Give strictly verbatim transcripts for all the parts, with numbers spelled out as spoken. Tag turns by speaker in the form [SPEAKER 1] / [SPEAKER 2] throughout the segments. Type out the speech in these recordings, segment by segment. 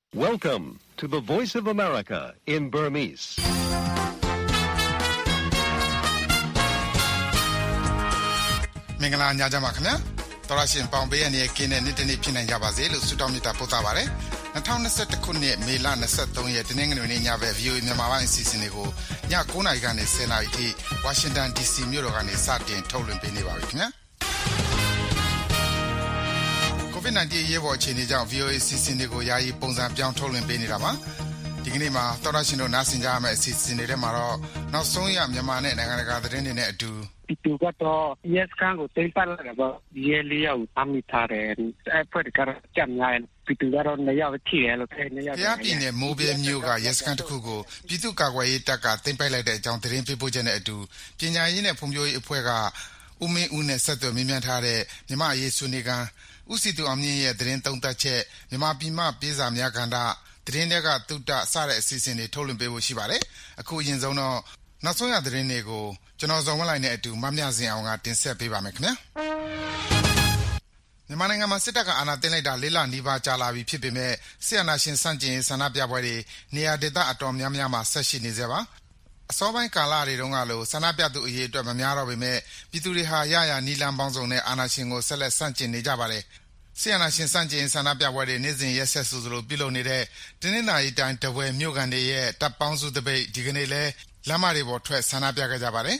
[SPEAKER 1] Welcome to the Voice of America in Burmese.
[SPEAKER 2] ။မင်္ဂလာညချမ်းပါခင်ဗျာ။သောရရှင်ပေါင်ပေးရတဲ့ကင်းတဲ့နေ့တစ်နေ့ဖြစ်နိုင်ကြပါစေလို့ဆုတောင်းမေတ္တာပို့သပါရစေ။၂၀၂၁ခုနှစ်မေလ၂၃ရက်တနင်္ဂနွေနေ့ညဘက် V O A မြန်မာပိုင်းအစီအစဉ်လေးကိုည၉နာရီကနေ၁၀နာရီထိဝါရှင်တန် D C မြို့တော်ကနေစတင်ထုတ်လွှင့်ပေးနေပါပြီခင်ဗျာ။ကိုဗစ် ၁၉ ရေပေါ်အခြေအနေကြောင့် V O A အစီအစဉ်တွေကိုယာယီပုံစံပြောင်းထုတ်လွှင့်ပေးနေတာပါ။ဒီကနေ့မှာသောရရှင်တို့နားဆင်ကြရမယ့်အစီအစဉ်တွေထဲမှာတော့နောက်ဆုံးရမြန်မာနဲ့နိုင်ငံတကာသတင်းတွေနဲ့အတူ
[SPEAKER 3] ပြည်သူကတော့ yes ကန်ကိုတင်ပတ်လာတော့ရဲလေးရောက်အမိထားတယ်အဲ့ဖွဲ့ကကြမ်းများပြည်သူကတော့နေရောက်ထိတယ်လို့အဲ့နေရောက်
[SPEAKER 2] ဖျားပြည်နယ်မိုးပြဲမြို့က yes ကန်တစ်ခုကိုပြည်သူ့ကာကွယ်ရေးတပ်ကတင်ပတ်လိုက်တဲ့အကြောင်းသတင်းပေးပို့ချက်နဲ့အတူပညာရေးနဲ့ဖွံ့ဖြိုးရေးအဖွဲ့ကဦးမင်းဦးနဲ့ဆက်သွယ်မြင်းမြန်းထားတဲ့မြန်မာရေးဆွေးနွေးကန်ဦးစီတူအောင်မြင့်ရဲ့သတင်းသုံးသပ်ချက်မြန်မာပြည်မှပြည်စာများကဏ္ဍသတင်းတွေကတုတ္တစတဲ့အစီအစဉ်တွေထုတ်လွှင့်ပေးဖို့ရှိပါတယ်အခုအရင်ဆုံးတော့နောက်ဆုံးရသတင်းတွေကိုကျွန်တော်ဇော်ဝင်းလိုက်နဲ့အတူမမြစင်အောင်ကတင်ဆက်ပေးပါမယ်ခင်ဗျာမြန်မာနိုင်ငံမှာစစ်တပ်ကအာဏာသိမ်းလိုက်တာလေးလနီးပါးကြာလာပြီဖြစ်ပေမဲ့စစ်အာဏာရှင်စန့်ကျင်ရေးဆန္ဒပြပွဲတွေနေရာဒေသအတော်များများမှာဆက်ရှိနေသေးပါအစောပိုင်းကာလတွေတုန်းကလိုဆန္ဒပြသူအရေးအတွက်မများတော့ပေမဲ့ပြည်သူတွေဟာရရနီလန်ပေါင်းစုံနဲ့အာဏာရှင်ကိုဆက်လက်ဆန့်ကျင်နေကြပါတယ်ဆီယနာရှင်စန့်ကျင်ဆန္ဒပြပွဲတွေနေ့စဉ်ရက်ဆက်ဆိုသလိုပြုလုပ်နေတဲ့တင်းနှင်းနာရီတိုင်းတပွဲမြို့ကန်တွေရဲ့တပ်ပေါင်းစုတပိတ်ဒီကနေ့လဲလမ်းမတွေပေါ်ထွက်ဆန္ဒပြခဲ့ကြပါတယ်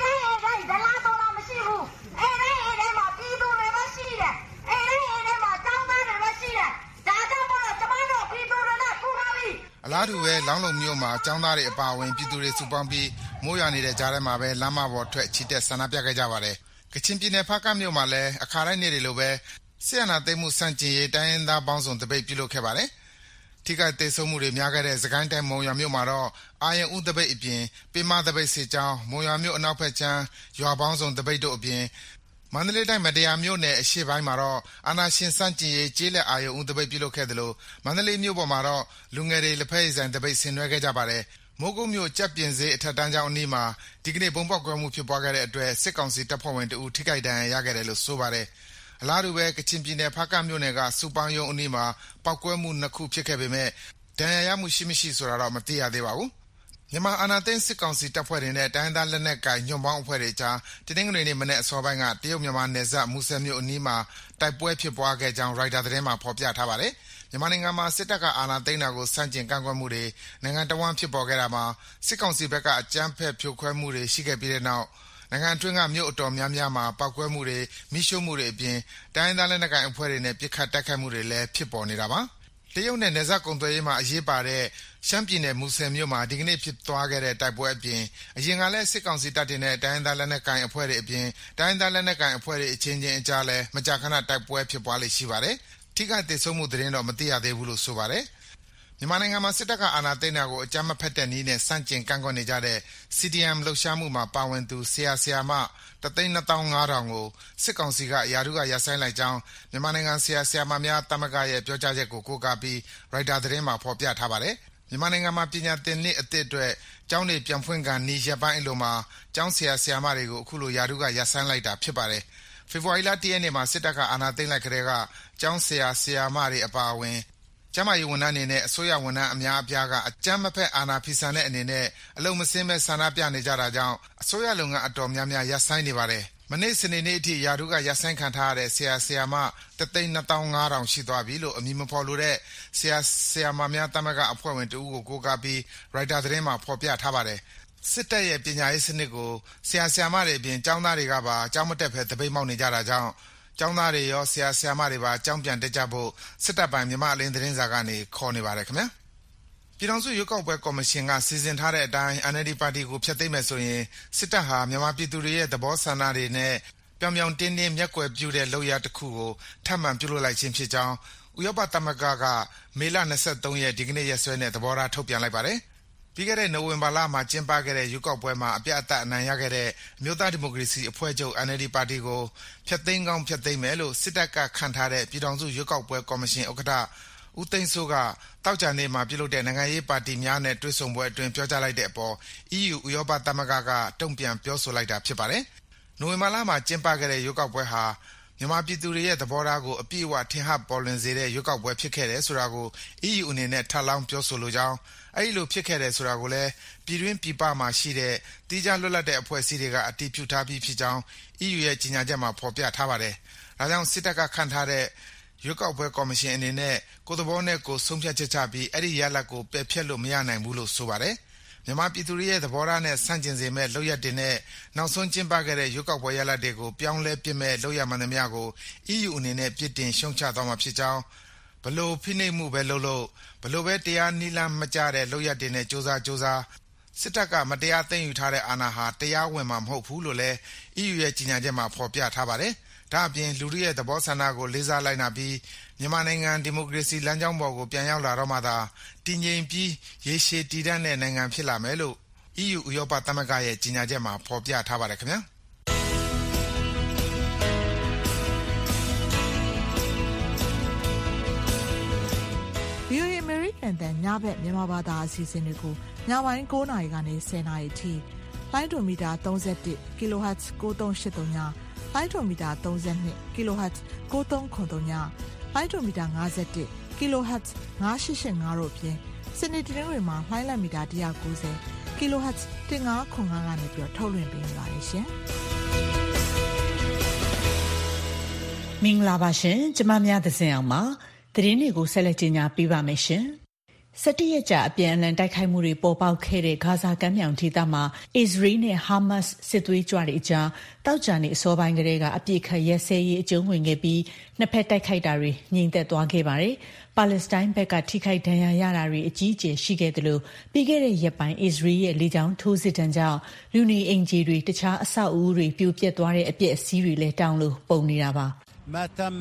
[SPEAKER 2] အလားတူပဲလောင်းလုံမြို့မှာចောင်းသားတွေအပါအဝင်ပြည်သူတွေစုပေါင်းပြီးမိုးရွာနေတဲ့ကြားထဲမှာပဲလမ်းမပေါ်ထွက်ချီတက်ဆန္ဒပြခဲ့ကြပါတယ်ကချင်ပြည်နယ်ဖားကတ်မြို့မှာလည်းအခါတိုင်းနေ့တွေလိုပဲဆီယနာသိမ်းမှုစန့်ကျင်ရေးတိုင်းရင်းသားပေါင်းစုံတပိတ်ပြုလုပ်ခဲ့ပါတယ်ထိခိုက်ဒေဆုံးမှုတွေများခဲ့တဲ့စကိုင်းတိုင်းမုံရွာမြို့မှာတော့အာရင်ဦးတပိတ်အပြင်ပေမတပိတ်စီကျောင်းမုံရွာမြို့အနောက်ဘက်ချမ်းရွာပေါင်းစုံတပိတ်တို့အပြင်မန္တလေးတိုင်းမတရားမြို့နယ်အရှေ့ပိုင်းမှာတော့အာနာရှင်စန့်ကျင်ရေးကျေးလက်အာရုံဦးတပိတ်ပြုလုပ်ခဲ့တယ်လို့မန္တလေးမြို့ပေါ်မှာတော့လူငယ်တွေလက်ဖက်ရည်ဆိုင်တပိတ်ဆင်နွှဲခဲ့ကြပါတယ်မိုးကုတ်မြို့ကြက်ပြင်စေးအထက်တန်းကျောင်းအနီးမှာဒီကနေ့ဘုံပေါက်ကွဲမှုဖြစ်ပွားခဲ့တဲ့အတွက်စစ်ကောင်စီတပ်ဖွဲ့ဝင်တအူထိခိုက်ဒဏ်ရာရခဲ့တယ်လို့ဆိုပါတယ်အလားတူပဲကချင်ပြည်နယ်ဖားကတ်မြို့နယ်ကစူပောင်းယုံအနီးမှာပောက်ကွဲမှုနှစ်ခုဖြစ်ခဲ့ပေမဲ့ဒဏ်ရာရမှုရှိမရှိဆိုတာတော့မသိရသေးပါဘူးမြန်မာအာဏာသိမ်းစစ်ကောင်စီတပ်ဖွဲ့တွေနဲ့တိုင်းသားလက်နက်ကိုင်ညွန့်ပေါင်းအဖွဲ့တွေကြားတနင်္ဂနွေနေ့မနေ့အစောပိုင်းကတရုတ်မြန်မာနယ်စပ်မူဆယ်မြို့အနီးမှာတိုက်ပွဲဖြစ်ပွားခဲ့ကြောင်းရိုက်တာသတင်းမှာဖော်ပြထားပါတယ်မြန်မာနိုင်ငံမှာစစ်တပ်ကအာဏာသိမ်းတာကိုစန့်ကျင်ကန့်ကွက်မှုတွေနိုင်ငံတော်ဝန်ဖြစ်ပေါ်ခဲ့တာမှာစစ်ကောင်စီဘက်ကအကြမ်းဖက်ဖြိုခွဲမှုတွေရှိခဲ့ပြီးတဲ့နောက်နိုင်ငံအတွင်းကမြို့အတော်များများမှာပောက်ကွဲမှုတွေမိရှုမှုတွေအပြင်တိုင်းသားလက်နက်ကိုင်အဖွဲ့တွေနဲ့ပြစ်ခတ်တိုက်ခိုက်မှုတွေလည်းဖြစ်ပေါ်နေတာပါတရုတ်နဲ့နယ်စပ်ကုန်သွယ်ရေးမှာအရေးပါတဲ့ရှမ်းပြည်နယ်မူဆယ်မြို့မှာဒီကနေ့ဖြစ်သွားခဲ့တဲ့တိုက်ပွဲအပြင်အရင်ကလည်းစစ်ကောင်စီတပ်တွေနဲ့တိုင်းသားလက်နက်ကိုင်အဖွဲ့တွေအပြင်တိုင်းသားလက်နက်ကိုင်အဖွဲ့တွေအချင်းချင်းအကြားလည်းမကြာခဏတိုက်ပွဲဖြစ်ပွားလေရှိပါတယ်ထိခိုက်ဒေဆုံးမှုသတင်းတော့မသိရသေးဘူးလို့ဆိုပါတယ်မြန်မာနိုင်ငံမှာစစ်တပ်ကအာဏာသိမ်းတာကိုအကြမ်းမဖက်တဲ့နည်းနဲ့စန့်ကျင်ကန့်ကွက်နေကြတဲ့ C D M လှုပ်ရှားမှုမှာပါဝင်သူဆရာဆရာမတသိန်းနှစ်သောင်းငါးထောင်ကိုစစ်ကောင်စီကယာရုကရပ်ဆိုင်းလိုက်ကြောင်းမြန်မာနိုင်ငံဆရာဆရာမများတမကရဲ့ပြောကြားချက်ကိုကိုးကားပြီးရိုက်တာသတင်းမှာဖော်ပြထားပါတယ်မြန်မာနိုင်ငံမှာပညာသင်နှစ်အသစ်အတွက်ကျောင်းတွေပြန်ဖွင့်ကန်ဤရက်ပိုင်းအလိုမှာကျောင်းဆရာဆရာမတွေကိုအခုလိုယာရုကရပ်ဆိုင်းလိုက်တာဖြစ်ပါတယ်ဖေဖော်ဝါရီလတရက်နေ့မှာစစ်တပ်ကအာဏာသိမ်းလိုက်ကြတဲ့ကကျောင်းဆရာဆရာမတွေအပါအဝင်ကျမကြီးဝန်ထမ်းအနေနဲ့အစိုးရဝန်ထမ်းအများအပြားကအကြမ်းမဖက်အာဏာဖီဆန်တဲ့အနေနဲ့အလုံမစင်းမဲ့ဆန္ဒပြနေကြတာကြောင့်အစိုးရလုပ်ငန်းအတော်များများရပ်ဆိုင်းနေပါတယ်။မနေ့စနေနေ့အထိယာရုကရပ်ဆိုင်းခံထားရတဲ့ဆရာဆရာမတသိန်းနှစ်သောင်းငါးထောင်ရှိသွားပြီလို့အမည်မဖော်လိုတဲ့ဆရာဆရာမများတမကအဖွဲ့ဝင်တဦးကိုကိုးကားပြီးရိုက်တာသတင်းမှာဖော်ပြထားပါတယ်။စစ်တပ်ရဲ့ပညာရေးစနစ်ကိုဆရာဆရာမတွေအပြင်ကျောင်းသားတွေကပါကျောင်းမတက်ဖက်တပိတ်မောက်နေကြတာကြောင့်ကျောင်းသားတွေရောဆရာဆရာမတွေပါကျောင်းပြန်တက်ကြဖို့စစ်တပ်ပိုင်းမြန်မာအလင်းသတင်းစာကနေခေါ်နေပါတယ်ခင်ဗျာပြည်ထောင်စုရွေးကောက်ပွဲကော်မရှင်ကစီစဉ်ထားတဲ့အတိုင်း N L D ပါတီကိုဖျက်သိမ်းမယ်ဆိုရင်စစ်တပ်ဟာမြန်မာပြည်သူတွေရဲ့သဘောဆန္ဒတွေနဲ့ပြောင်ပြောင်တင်းတင်းမျက်ကွယ်ပြုတဲ့လုပ်ရတစ်ခုကိုထပ်မံပြုလုပ်လိုက်ခြင်းဖြစ်ကြောင်းဥရောပသမဂ္ဂကမေလ၂၃ရက်ဒီကနေ့ရက်စွဲနဲ့သဘောထားထုတ်ပြန်လိုက်ပါတယ်ပြီးခဲ့တဲ့နိုဝင်ဘာလမှာကျင်းပခဲ့တဲ့ရွေးကောက်ပွဲမှာအပြတ်အသတ်အနိုင်ရခဲ့တဲ့အမျိုးသားဒီမိုကရေစီအဖွဲ့ချုပ် N L D ပါတီကိုဖျက်သိမ်းကောင်းဖျက်သိမ်းမယ်လို့စစ်တပ်ကခန့်ထားတဲ့ပြည်ထောင်စုရွေးကောက်ပွဲကော်မရှင်ဥက္ကဋ္ဌဦးသိန်းစိုးကတောက်ကြနေမှာပြုလုပ်တဲ့နိုင်ငံရေးပါတီများနဲ့တွေ့ဆုံပွဲအတွင်းပြောကြားလိုက်တဲ့အပေါ် E U ဥရောပသမဂ္ဂကတုံ့ပြန်ပြောဆိုလိုက်တာဖြစ်ပါတယ်။နိုဝင်ဘာလမှာကျင်းပခဲ့တဲ့ရွေးကောက်ပွဲဟာမြန်မာပြည်သူတွေရဲ့သဘောထားကိုအပြည့်အဝထင်ဟပ်ပေါ်လွင်စေတဲ့ရွေးကောက်ပွဲဖြစ်ခဲ့တယ်ဆိုတာကို E U အနေနဲ့ထပ်လောင်းပြောဆိုလိုကြောင်းအဲဒီလိုဖြစ်ခဲ့တယ်ဆိုတာကိုလည်းပြည်တွင်းပြည်ပမှာရှိတဲ့သီးခြားလွတ်လပ်တဲ့အဖွဲ့အစည်းတွေကအတည်ပြုထားပြီးဖြစ်ကြောင်း E U ရဲ့ကြေညာချက်မှာဖော်ပြထားပါတယ်။ဒါကြောင့်စစ်တပ်ကခန့်ထားတဲ့ရွေးကောက်ပွဲကော်မရှင်အနေနဲ့ကိုယ်သဘောနဲ့ကိုယ်ဆုံးဖြတ်ချက်ချပြီးအဲဒီရလဒ်ကိုပယ်ဖျက်လို့မရနိုင်ဘူးလို့ဆိုပါတယ်။မြန်မာပြည်သူတွေရဲ့သဘောထားနဲ့ဆန့်ကျင်စေမဲ့လုပ်ရပ်တွေနဲ့နောက်ဆုံးကျင်းပခဲ့တဲ့ရွေးကောက်ပွဲရလဒ်တွေကိုပြောင်းလဲပစ်မဲ့လုပ်ရမှန်သမျှကို E U အနေနဲ့ပြစ်တင်ရှုံချသွားမှာဖြစ်ကြောင်းဘလို့ဖိနှိပ်မှုပဲလုပ်လို့ဘလို့ပဲတရားနည်းလမ်းမကျတဲ့လုပ်ရပ်တွေနဲ့စူးစမ်းစူးစမ်းစစ်တပ်ကမတရားသိမ်းယူထားတဲ့အာဏာဟာတရားဝင်မှာမဟုတ်ဘူးလို့လည်း E U ရဲ့ကြေညာချက်မှာဖော်ပြထားပါတယ်။ဒါ့အပြင်လူထုရဲ့သဘောဆန္ဒကိုလေးစားလိုက်နာပြီးမြန်မာနိုင်ငံဒီမိုကရေစီလမ်းကြောင်းပေါ်ကိုပြန်ရောက်လာတော့မှသာတည်ငြိမ်ပြီးရေရှည်တည်တံ့တဲ့နိုင်ငံဖြစ်လာမယ်လို့ E U ဥရောပသမဂ္ဂရဲ့ကြေညာချက်မှာဖော်ပြထားပါတယ်ခင်ဗျာ
[SPEAKER 4] ။ V O A American တန်ညဘက်မြန်မာဘာသာအစီအစဉ်တွေကိုညပိုင်း၉နာရီကနေ၁၀နာရီအထိလိုင်းဒိုမီတာ၃၁ kilohertz ၉၃၈၃ညလိုင်းဒိုမီတာ၃၂ kilohertz ၉၃၇၃ညလိုင်းဒိုမီတာ၅၁ kilohertz ၅၈၈၅တို့အပြင်စနေတနင်္ဂနွေမှာလိုင်းလက်မီတာ၁၉၀ kilohertz ၁၅၇၅ကနေပြီးထုတ်လွှင့်ပေးနေပါတယ်ရှင်
[SPEAKER 5] မင်္ဂလာပါရှင်ကျမများသဇင်အောင်ပါသတင်းတွေကိုဆက်လက်ကြီးညာပေးပါမယ်ရှင်စက်တရက်ကြာအပြန်အလှန်တိုက်ခိုက်မှုတွေပေါ်ပေါက်ခဲ့တဲ့ဂါဇာကမ်းမြောင်ဒေသမှာအစ္စရေးနဲ့ဟာမတ်စ်စစ်သွေးကြွတွေအကြားတောက်ကြနေအစောပိုင်းကတည်းကအပြစ်ခတ်ရဲစဲရေးအကျုံးဝင်ခဲ့ပြီးနှစ်ဖက်တိုက်ခိုက်တာတွေငြိမ်သက်သွားခဲ့ပါတယ်။ပါလက်စတိုင်းဘက်ကထိခိုက်ဒဏ်ရာရတာတွေအကြီးအကျယ်ရှိခဲ့တယ်လို့ပြီးခဲ့တဲ့ရက်ပိုင်းအစ္စရေးရဲ့လေကြောင်းထိုးစစ်တမ်းကြောင့်လူနေအိမ်ကြီးတွေတခြားအဆောက်အဦတွေပြိုပျက်သွားတဲ့အပျက်အစီးတွေလည်းတောင်းလို့ပုံနေတာပါ။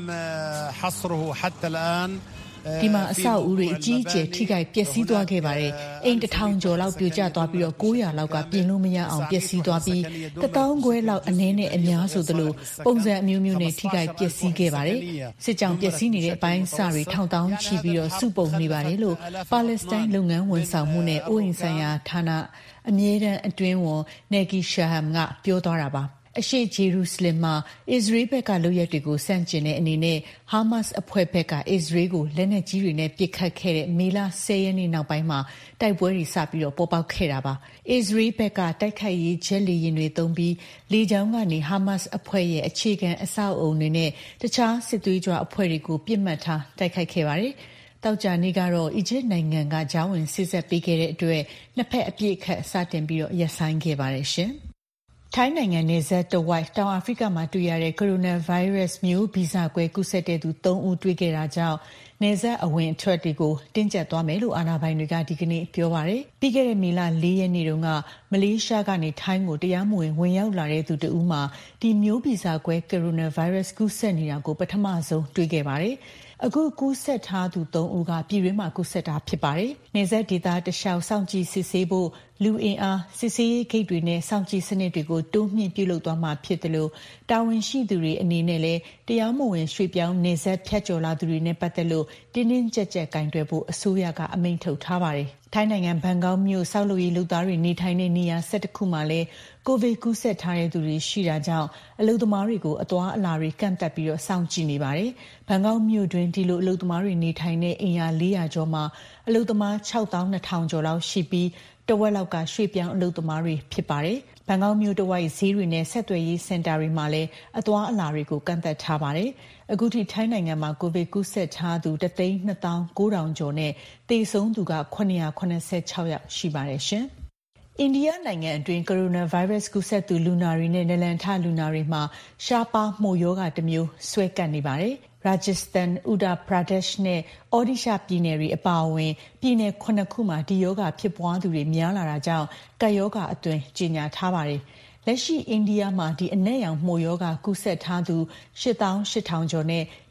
[SPEAKER 5] ဒီမှာအဆောက်အဦတွေအကြီးအကျယ်ထိခိုက်ပျက်စီးသွားခဲ့ပါတယ်။အိမ်တစ်ထောင်ကျော်လောက်ပြိုကျသွားပြီးတော့၉၀၀လောက်ကပြင်လို့မရအောင်ပျက်စီးသွားပြီးတစ်သောင်းခွဲလောက်အနည်းနဲ့အများဆိုသလိုပုံစံအမျိုးမျိုးနဲ့ထိခိုက်ပျက်စီးခဲ့ပါတယ်။စစ်ကြောင်ပျက်စီးနေတဲ့အပိုင်းအစတွေထောင်တောင်းချီပြီးတော့စုပုံနေပါတယ်လို့ပါလက်စတိုင်းလုပ်ငန်းဝန်ဆောင်မှုနဲ့အိုးအိမ်ဆိုင်ရာဌာနအမြဲတမ်းအတွင်းဝန်နယ်ဂီရှာဟမ်ကပြောသွားတာပါအရှေ့ဂျေရုဆလင်မှာအစ္စရေးဘက်ကလုပ်ရက်တွေကိုစန့်ကျင်တဲ့အနေနဲ့ဟာမတ်စ်အဖွဲ့ဘက်ကအစ္စရေးကိုလက်နက်ကြီးတွေနဲ့ပစ်ခတ်ခဲ့တဲ့မေလ၁၀ရက်နေ့နောက်ပိုင်းမှာတိုက်ပွဲတွေစပြီးတော့ပေါ်ပေါက်ခဲ့တာပါအစ္စရေးဘက်ကတိုက်ခိုက်ရေးဂျက်လေယာဉ်တွေသုံးပြီးလေကြောင်းကနေဟာမတ်စ်အဖွဲ့ရဲ့အခြေခံအဆောက်အုံတွေနဲ့တခြားစစ်သွေးကြွအဖွဲ့တွေကိုပြစ်မှတ်ထားတိုက်ခိုက်ခဲ့ပါတယ်တောက်ကြနေ့ကတော့အီဂျစ်နိုင်ငံကဂျောင်းဝင်စစ်ဆက်ပေးခဲ့တဲ့အတွက်နှစ်ဖက်အပြစ်ခတ်စတင်ပြီးတော့ရပ်ဆိုင်းခဲ့ပါတယ်ရှင်ထိုင်းနိုင်ငံနယ်စပ်တဝိုက်တောင်အာဖရိကမှာတွေ့ရတဲ့ကိုရိုနာဗိုင်းရပ်စ်မျိုးဗီဇကွဲကူးစက်တဲ့သူ၃ဦးတွေ့ခဲ့တာကြောင့်နယ်စပ်အဝင်အထွက်တွေကိုတင်းကျပ်သွားမယ်လို့အာဏာပိုင်တွေကဒီကနေ့ပြောပါတယ်။ပြီးခဲ့တဲ့မေလ၄ရက်နေ့တုန်းကမလေးရှားကနေထိုင်းကိုတရားမဝင်ဝင်ရောက်လာတဲ့သူတဦးမှာဒီမျိုးဗီဇကွဲကိုရိုနာဗိုင်းရပ်စ်ကူးစက်နေတာကိုပထမဆုံးတွေ့ခဲ့ပါတယ်။အခုကူးစက်ထားသူ၃ဦးကပြည်တွင်းမှာကူးစက်တာဖြစ်ပါတယ်။နယ်စပ်ဒေသတလျှောက်စောင့်ကြည့်စစ်ဆေးဖို့လူအင်အားစစ်ဆေးရေးဂိတ်တွေနဲ့စောင့်ကြည့်စနစ်တွေကိုတိုးမြှင့်ပြုလုပ်သွားမှာဖြစ်တယ်လို့တာဝန်ရှိသူတွေအနေနဲ့လည်းတရားမဝင်ရွှေ့ပြောင်းနယ်စပ်ဖြတ်ကျော်လာသူတွေနဲ့ပတ်သက်လို့တင်းတင်းကြပ်ကြပ်ကင်တွယ်ဖို့အစိုးရကအမိန့်ထုတ်ထားပါတယ်။ထိုင်းနိုင်ငံဘန်ကောက်မြို့ဆောက်လုပ်ရေးလုပ်သားတွေနေထိုင်တဲ့နေရာ၁၁ခုမှာလည်းကိုဗစ်ကူးစက်ထားတဲ့သူတွေရှိတာကြောင့်အလုပ်သမားတွေကိုအသွားအလာတွေကန့်သတ်ပြီးတော့စောင့်ကြည့်နေပါတယ်။ဘန်ကောက်မြို့တွင်ဒီလိုအလုပ်သမားတွေနေထိုင်တဲ့အင်အား၄၀၀ကျော်မှာအလုပ်သမား၆သောင်း၂ထောင်ကျော်လောက်ရှိပြီးတဝက်လောက်ကရွှေ့ပြောင်းအလုပ်သမားတွေဖြစ်ပါတယ်။ဘန်ကောက်မြို့တဝိုက်ဈေးတွေနဲ့ဆက်သွယ်ရေးစင်တာတွေမှာလည်းအသွားအလာတွေကိုကန့်သတ်ထားပါတယ်။အခုထိထိုင်းနိုင်ငံမှာကိုဗစ်ကူးစက်ထားသူတသိန်းနှစ်သောင်းကိုးထောင်ကျော်နဲ့သေဆုံးသူကခုနှစ်ရာခုနှစ်ဆယ့်၆ယောက်ရှိပါတယ်ရှင်။အိန္ဒိယနိုင်ငံအတွင်းကိုရိုနာဗိုင်းရပ်စ်ကူးစက်သူလူနာတွေနဲ့နလန်ထလူနာတွေမှာရှားပါးမှုရောဂါတစ်မျိုးဆွဲကပ်နေပါတယ်။ Rajasthan, Uttar Pradesh နဲ့ Odisha ပြည်နယ်တွေအပါအဝင်ပြည်နယ်ခုနှစ်ခုမှာဒီရောဂါဖြစ်ပွားသူတွေများလာတာကြောင့်ကပ်ရောဂါအသွင်ကြေညာထားပါတယ်။လက်ရှိအိန္ဒိယမှာဒီအနက်ရောင်မှုရောဂါကူးစက်ထားသူ၈သောင်း၈ထောင်ကျော်နဲ့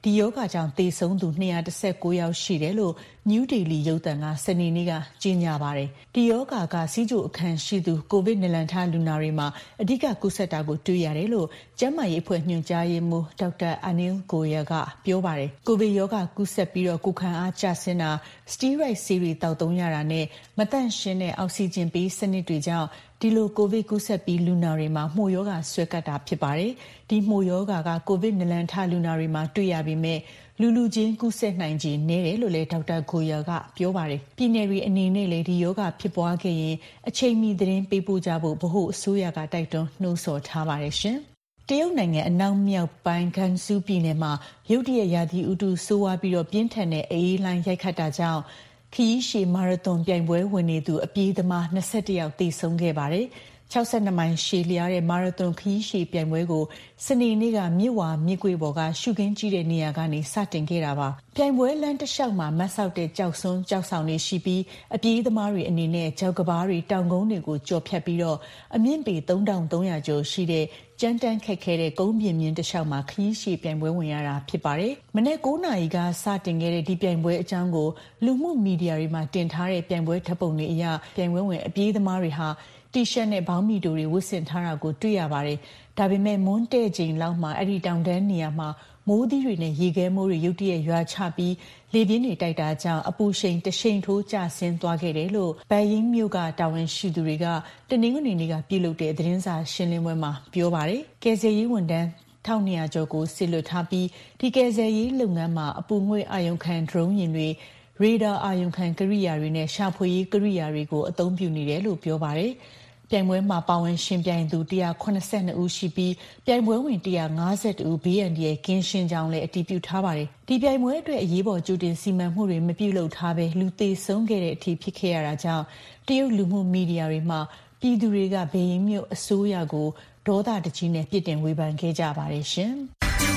[SPEAKER 5] ဒီယောဂကြောင့်သေဆုံးသူtwo hundred nineteenယောက်ရှိတယ်လို့ New Daily ရုပ်သံကစနေနေ့ကကြေညာပါတယ်။ဒီယောဂကစီးကျိုအခမ်းရှိသူကိုဗစ်နလန်ထလူနာတွေမှာအဓိကကူးစက်တာကိုတွေ့ရတယ်လို့ကျန်းမာရေးအဖွဲ့ညွှန်ကြားရေးမှူးဒေါက်တာအနီလ်ကိုယာကပြောပါတယ်။ကိုဗစ်ယောဂကူးစက်ပြီးတော့ကိုခံအားကျဆင်းတာစတီရိုက်ဆေးတွေတောက်သုံးရတာနဲ့မတန့်ရှင်းတဲ့အောက်ဆီဂျင်ပေးစနစ်တွေကြောင့်ဒီလိုကိုဗစ်ကူးစက်ပြီးလူနာတွေမှာမှုယောဂဆွဲကပ်တာဖြစ်ပါတယ်။ဒီမှုယောဂကကိုဗစ်နလန်ထလူနာတွေမှာတွေ့ရပေမဲ့လူလူချင်းကူးစက်နိုင်ခြင်းနည်းတယ်လို့လည်းဒေါက်တာကိုယာကပြောပါတယ်။ပြည်နယ်တွေအနေနဲ့လည်းဒီယောဂဖြစ်ပွားခဲ့ရင်အချိန်မီသတင်းပေးပို့ကြဖို့ဗဟိုအစိုးရကတိုက်တွန်းနှိုးဆော်ထားပါတယ်ရှင်။တရုတ်နိုင်ငံအနောက်မြောက်ပိုင်းဂန်ဆူပြည်နယ်မှာရုတ်တရက်ရာသီဥတုဆိုးဝါးပြီးတော့ပြင်းထန်တဲ့အေးလိုင်းရိုက်ခတ်တာကြောင့်ခရီးရှည်မာရသွန်ပြိုင်ပွဲဝင်နေသူအပြေးသမားtwenty-oneယောက်သေဆုံးခဲ့ပါတယ်။sixty-twoမိုင်ရှည်လျားတဲ့မာရသွန်ခရီးရှည်ပြိုင်ပွဲကိုစနေနေ့ကမြစ်ဝါမြစ်ကွေ့ပေါ်ကရှုခင်းကြီးတဲ့နေရာကနေစတင်ခဲ့တာပါ။ပြိုင်ပွဲလမ်းတစ်လျှောက်မှာမတ်ဆောက်တဲ့ကြောက်စွန်းကြောက်ဆောင်တွေရှိပြီးအပြေးသမားတွေအနေနဲ့ကြောက်ကဘာတွေတောင်ကုန်းတွေကိုကျော်ဖြတ်ပြီးတော့အမြင့်ပေthree thousand three hundredကျော်ရှိတဲ့ကြမ်းတမ်းခက်ခဲတဲ့ကုန်းပြင်မြင့်တစ်လျှောက်မှာခရီးရှည်ပြိုင်ပွဲဝင်ရတာဖြစ်ပါတယ်။မနေ့nineနာရီကစတင်ခဲ့တဲ့ဒီပြိုင်ပွဲအကြောင်းကိုလူမှုမီဒီယာတွေမှာတင်ထားတဲ့ပြိုင်ပွဲဓာတ်ပုံတွေအရပြိုင်ပွဲဝင်အပြေးသမားတွေဟာတီရှပ်နဲ့ဘောင်းမီတိုတွေဝတ်ဆင်ထားတာကိုတွေ့ရပါတယ်။ဒါပေမဲ့မွန်းတဲ့ချိန်လောက်မှာအဲ့ဒီတောင်တန်းနေရာမှာမိုးသီးတွေနဲ့ရေခဲမိုးတွေရုတ်တရက်ရွာချပြီးလေပြင်းတွေတိုက်တာကြောင့်အပူရှိန်တရှိန်ထိုးကျဆင်းသွားခဲ့တယ်လို့ဘယ်ယင်းမြို့ကတာဝန်ရှိသူတွေကတနင်္ဂနွေနေ့ကပြုလုပ်တဲ့သတင်းစာရှင်းလင်းပွဲမှာပြောပါတယ်။ကယ်ဆယ်ရေးဝန်ထမ်းtwelve hundredကျော်ကိုစစ်လွတ်ထားပြီးဒီကယ်ဆယ်ရေးလုပ်ငန်းမှာအပူငွေ့အာရုံခံဒရုန်းယာဉ်တွေရေဒါအာရုံခံကိရိယာတွေနဲ့ရှာဖွေရေးကိရိယာတွေကိုအသုံးပြုနေတယ်လို့ပြောပါတယ်။ပြိုင်ပွဲမှာပါဝင်ရှင်ပြိုင်သူone hundred seventy-twoဦးရှိပြီးပြိုင်ပွဲဝင်one hundred fifty-oneဦးဘေးအန္တရာယ်ကင်းရှင်းကြောင်းလည်းအတည်ပြုထားပါတယ်။ဒီပြိုင်ပွဲအတွက်အရေးပေါ်ကြိုတင်စီမံမှုတွေမပြုလုပ်ထားဘဲလူသေဆုံးခဲ့တဲ့အထိဖြစ်ခဲ့ရတာကြောင့်တရုတ်လူမှုမီဒီယာတွေမှာပြည်သူတွေကဘေယင်းမြို့အစိုးရကိုဒေါသတကြီးနဲ့ပြစ်တင်ဝေဖန်ခဲ့ကြပါတယ်ရှင်။